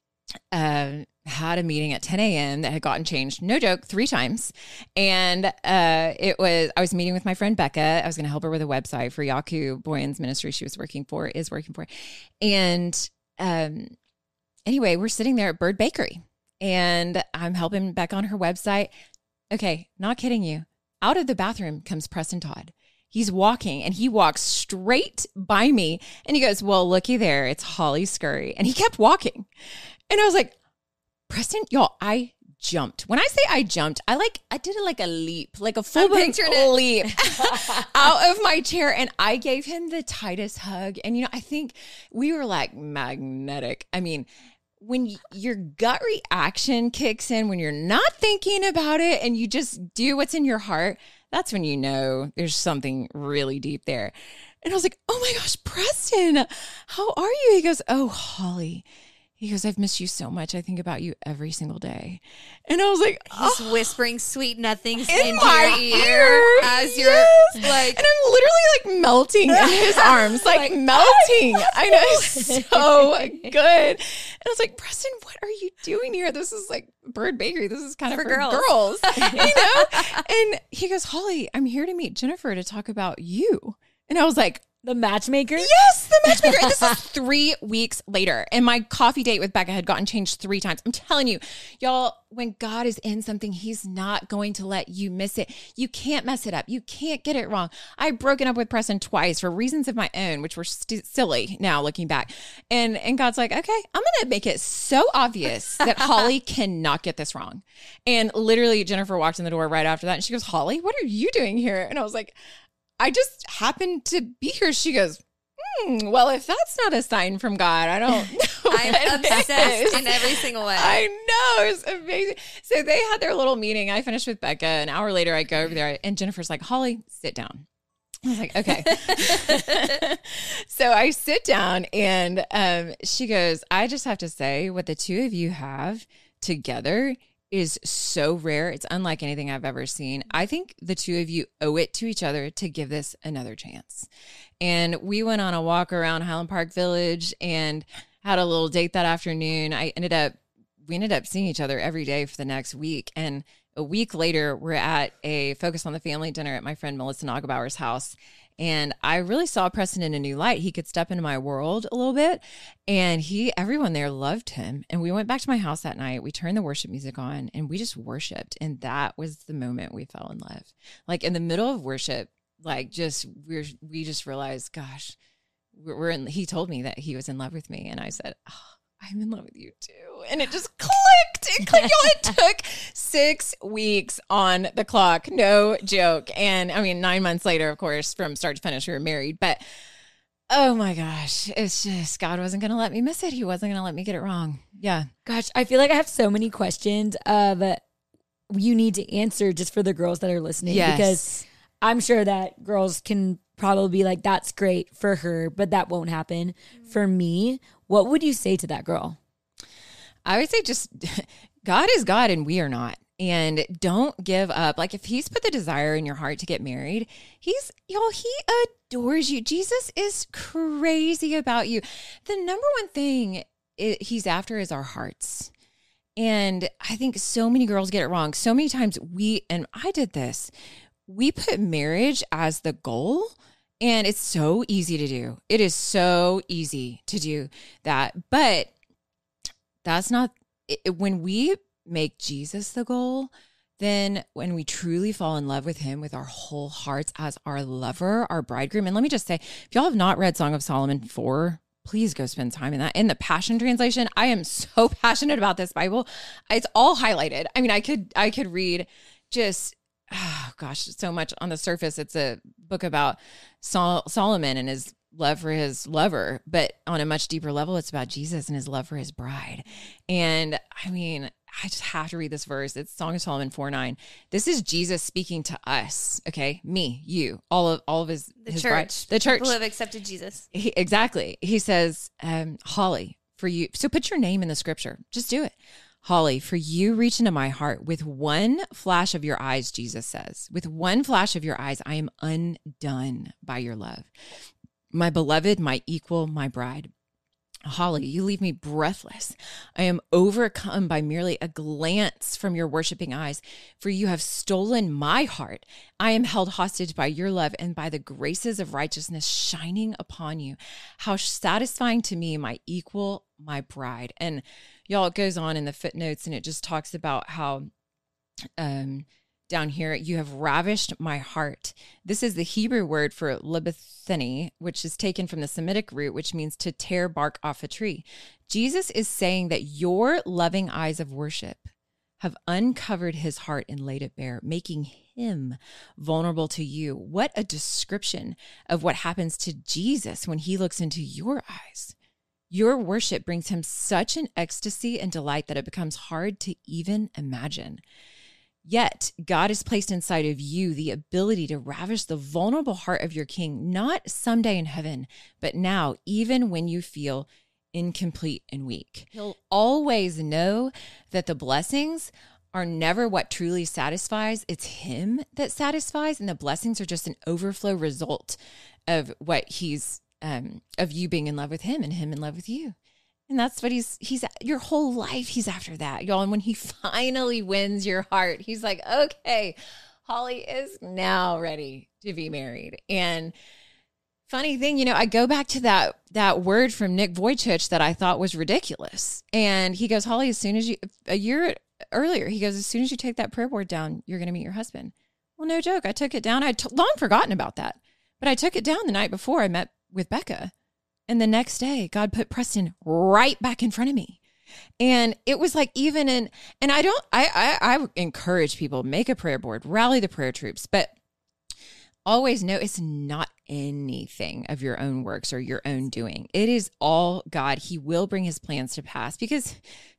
uh, had a meeting at ten a.m. that had gotten changed, no joke, three times. And uh, it was, I was meeting with my friend Becca. I was going to help her with a website for Yaku Boyan's ministry she was working for, is working for. And um, anyway, we're sitting there at Bird Bakery and I'm helping Becca on her website. Okay, not kidding you. Out of the bathroom comes Preston Todd. He's walking and he walks straight by me and he goes, well, looky there, it's Holly Scurry. And he kept walking. And I was like, Preston, y'all, I jumped. When I say I jumped, I like, I did it like a leap, like a full leap out of my chair. And I gave him the tightest hug. And, you know, I think we were like magnetic. I mean, when y- your gut reaction kicks in, when you're not thinking about it and you just do what's in your heart, that's when you know there's something really deep there. And I was like, oh my gosh, Preston, how are you? He goes, oh, Holly. He goes, I've missed you so much. I think about you every single day. And I was like,
he's
oh,
whispering sweet nothings
in
into
my
your ear,
ear
as you're
yes.
like,
and I'm literally like melting in his arms, like, like melting. I know, it's so good. And I was like, Preston, what are you doing here? This is like Bird Bakery. This is kind of
for,
for
girls,
girls you know? And he goes, Holly, I'm here to meet Jennifer to talk about you. And I was like,
the matchmaker?
Yes, the matchmaker. This is three weeks later. And my coffee date with Becca had gotten changed three times. I'm telling you, y'all, when God is in something, he's not going to let you miss it. You can't mess it up. You can't get it wrong. I've broken up with Preston twice for reasons of my own, which were st- silly now looking back. And, and God's like, okay, I'm going to make it so obvious that Holly cannot get this wrong. And literally Jennifer walked in the door right after that. And she goes, Holly, what are you doing here? And I was like, I just happened to be here. She goes, hmm, well, if that's not a sign from God, I don't know.
I'm obsessed in every single way.
I know. It was amazing. So they had their little meeting. I finished with Becca. An hour later, I go over there and Jennifer's like, Holly, sit down. I was like, okay. So I sit down and um, she goes, I just have to say what the two of you have together is so rare. It's unlike anything I've ever seen. I think the two of you owe it to each other to give this another chance. And we went on a walk around Highland Park Village and had a little date that afternoon. I ended up, we ended up seeing each other every day for the next week. And a week later, we're at a Focus on the Family dinner at my friend Melissa Nagelbauer's house. And I really saw Preston in a new light. He could step into my world a little bit. And he, everyone there loved him. And we went back to my house that night. We turned the worship music on and we just worshiped. And that was the moment we fell in love. Like in the middle of worship, like just, we're, we just realized, gosh, we're, we're in, he told me that he was in love with me. And I said, oh, I'm in love with you too. And it just clicked. It clicked. Y'all, it took six weeks on the clock. No joke. And I mean, nine months later, of course, from start to finish, we were married. But oh my gosh, it's just, God wasn't going to let me miss it. He wasn't going to let me get it wrong. Yeah.
Gosh, I feel like I have so many questions of you need to answer just for the girls that are listening.
Yes.
Because I'm sure that girls can probably be like, that's great for her, but that won't happen for me. What would you say to that girl?
I would say just God is God and we are not. And don't give up. Like if he's put the desire in your heart to get married, he's, y'all, he adores you. Jesus is crazy about you. The number one thing it, he's after is our hearts. And I think so many girls get it wrong. So many times we, and I did this, we put marriage as the goal. And it's so easy to do. It is so easy to do that. But that's not, it, when we make Jesus the goal, then when we truly fall in love with him with our whole hearts as our lover, our bridegroom. And let me just say, if y'all have not read Song of Solomon four, please go spend time in that. In the Passion Translation, I am so passionate about this Bible. It's all highlighted. I mean, I could, I could read just, oh gosh, so much on the surface. It's a book about Sol- Solomon and his love for his lover, but on a much deeper level, it's about Jesus and his love for his bride. And I mean, I just have to read this verse. It's Song of Solomon four nine. This is Jesus speaking to us. Okay. Me, you, all of, all of his,
The
his
church.
bride, the church.
People who have accepted Jesus.
He, exactly. He says, um, Holly, for you. So put your name in the scripture. Just do it. Holly, for you reach into my heart with one flash of your eyes, Jesus says. With one flash of your eyes, I am undone by your love. My beloved, my equal, my bride. Holly, you leave me breathless. I am overcome by merely a glance from your worshiping eyes, for you have stolen my heart. I am held hostage by your love and by the graces of righteousness shining upon you. How satisfying to me, my equal, my bride. And y'all, it goes on in the footnotes and it just talks about how, um, down here, you have ravished my heart. This is the Hebrew word for libetheni, which is taken from the Semitic root, which means to tear bark off a tree. Jesus is saying that your loving eyes of worship have uncovered his heart and laid it bare, making him vulnerable to you. What a description of what happens to Jesus when he looks into your eyes. Your worship brings him such an ecstasy and delight that it becomes hard to even imagine. Yet God has placed inside of you the ability to ravish the vulnerable heart of your king, not someday in heaven, but now, even when you feel incomplete and weak. You'll always know that the blessings are never what truly satisfies. It's him that satisfies, and the blessings are just an overflow result of what he's, um, of you being in love with him and him in love with you. And that's what he's, he's your whole life. He's after that, y'all. And when he finally wins your heart, he's like, okay, Holly is now ready to be married. And funny thing, you know, I go back to that, that word from Nick Vujicic that I thought was ridiculous. And he goes, Holly, as soon as you, a year earlier, he goes, as soon as you take that prayer board down, you're going to meet your husband. Well, no joke. I took it down. I'd t- long forgotten about that, but I took it down the night before I met with Becca. And the next day, God put Preston right back in front of me. And it was like, even in, and I don't, I, I, I encourage people, make a prayer board, rally the prayer troops, but always know it's not anything of your own works or your own doing. It is all God. He will bring his plans to pass because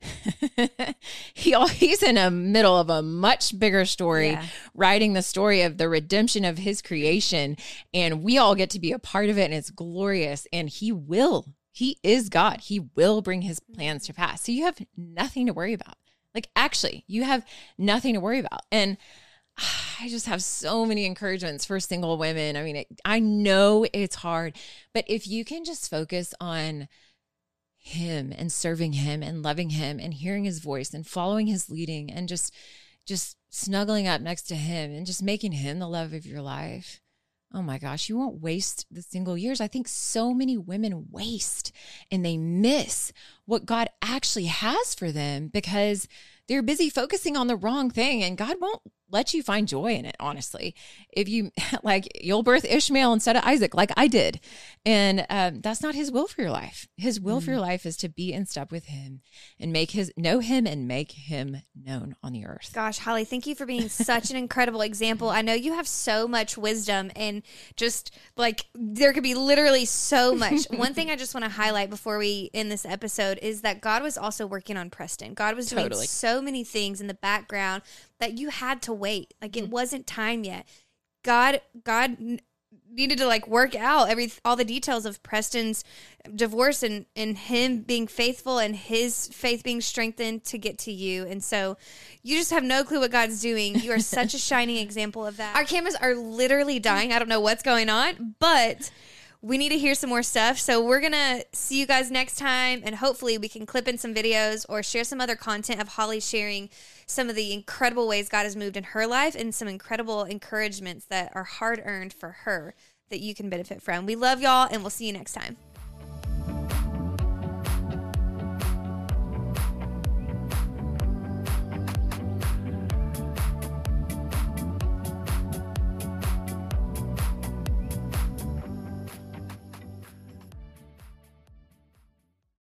he he's in the middle of a much bigger story, yeah. writing the story of the redemption of his creation. And we all get to be a part of it, and it's glorious. And he will, he is God. He will bring his plans to pass. So you have nothing to worry about. Like, actually, you have nothing to worry about. And I just have so many encouragements for single women. I mean, it, I know it's hard, but if you can just focus on him and serving him and loving him and hearing his voice and following his leading and just, just snuggling up next to him and just making him the love of your life. Oh my gosh, you won't waste the single years. I think so many women waste and they miss what God actually has for them because they're busy focusing on the wrong thing, and God won't let you find joy in it, honestly. If you, like, you'll birth Ishmael instead of Isaac, like I did. And um, that's not his will for your life. His will mm. for your life is to be in step with him and make his, know him and make him known on the earth.
Gosh, Holly, thank you for being such an incredible example. I know you have so much wisdom and just like, there could be literally so much. One thing I just want to highlight before we end this episode is that God was also working on Preston. God was doing
Totally.
so many things in the background that you had to wait. Like, it wasn't time yet. God, God needed to like work out every, all the details of Preston's divorce and, and him being faithful and his faith being strengthened to get to you. And so you just have no clue what God's doing. You are such a shining example of that. Our cameras are literally dying. I don't know what's going on, but we need to hear some more stuff. So we're going to see you guys next time. And hopefully we can clip in some videos or share some other content of Holly sharing some of the incredible ways God has moved in her life and some incredible encouragements that are hard earned for her that you can benefit from. We love y'all, and we'll see you next time.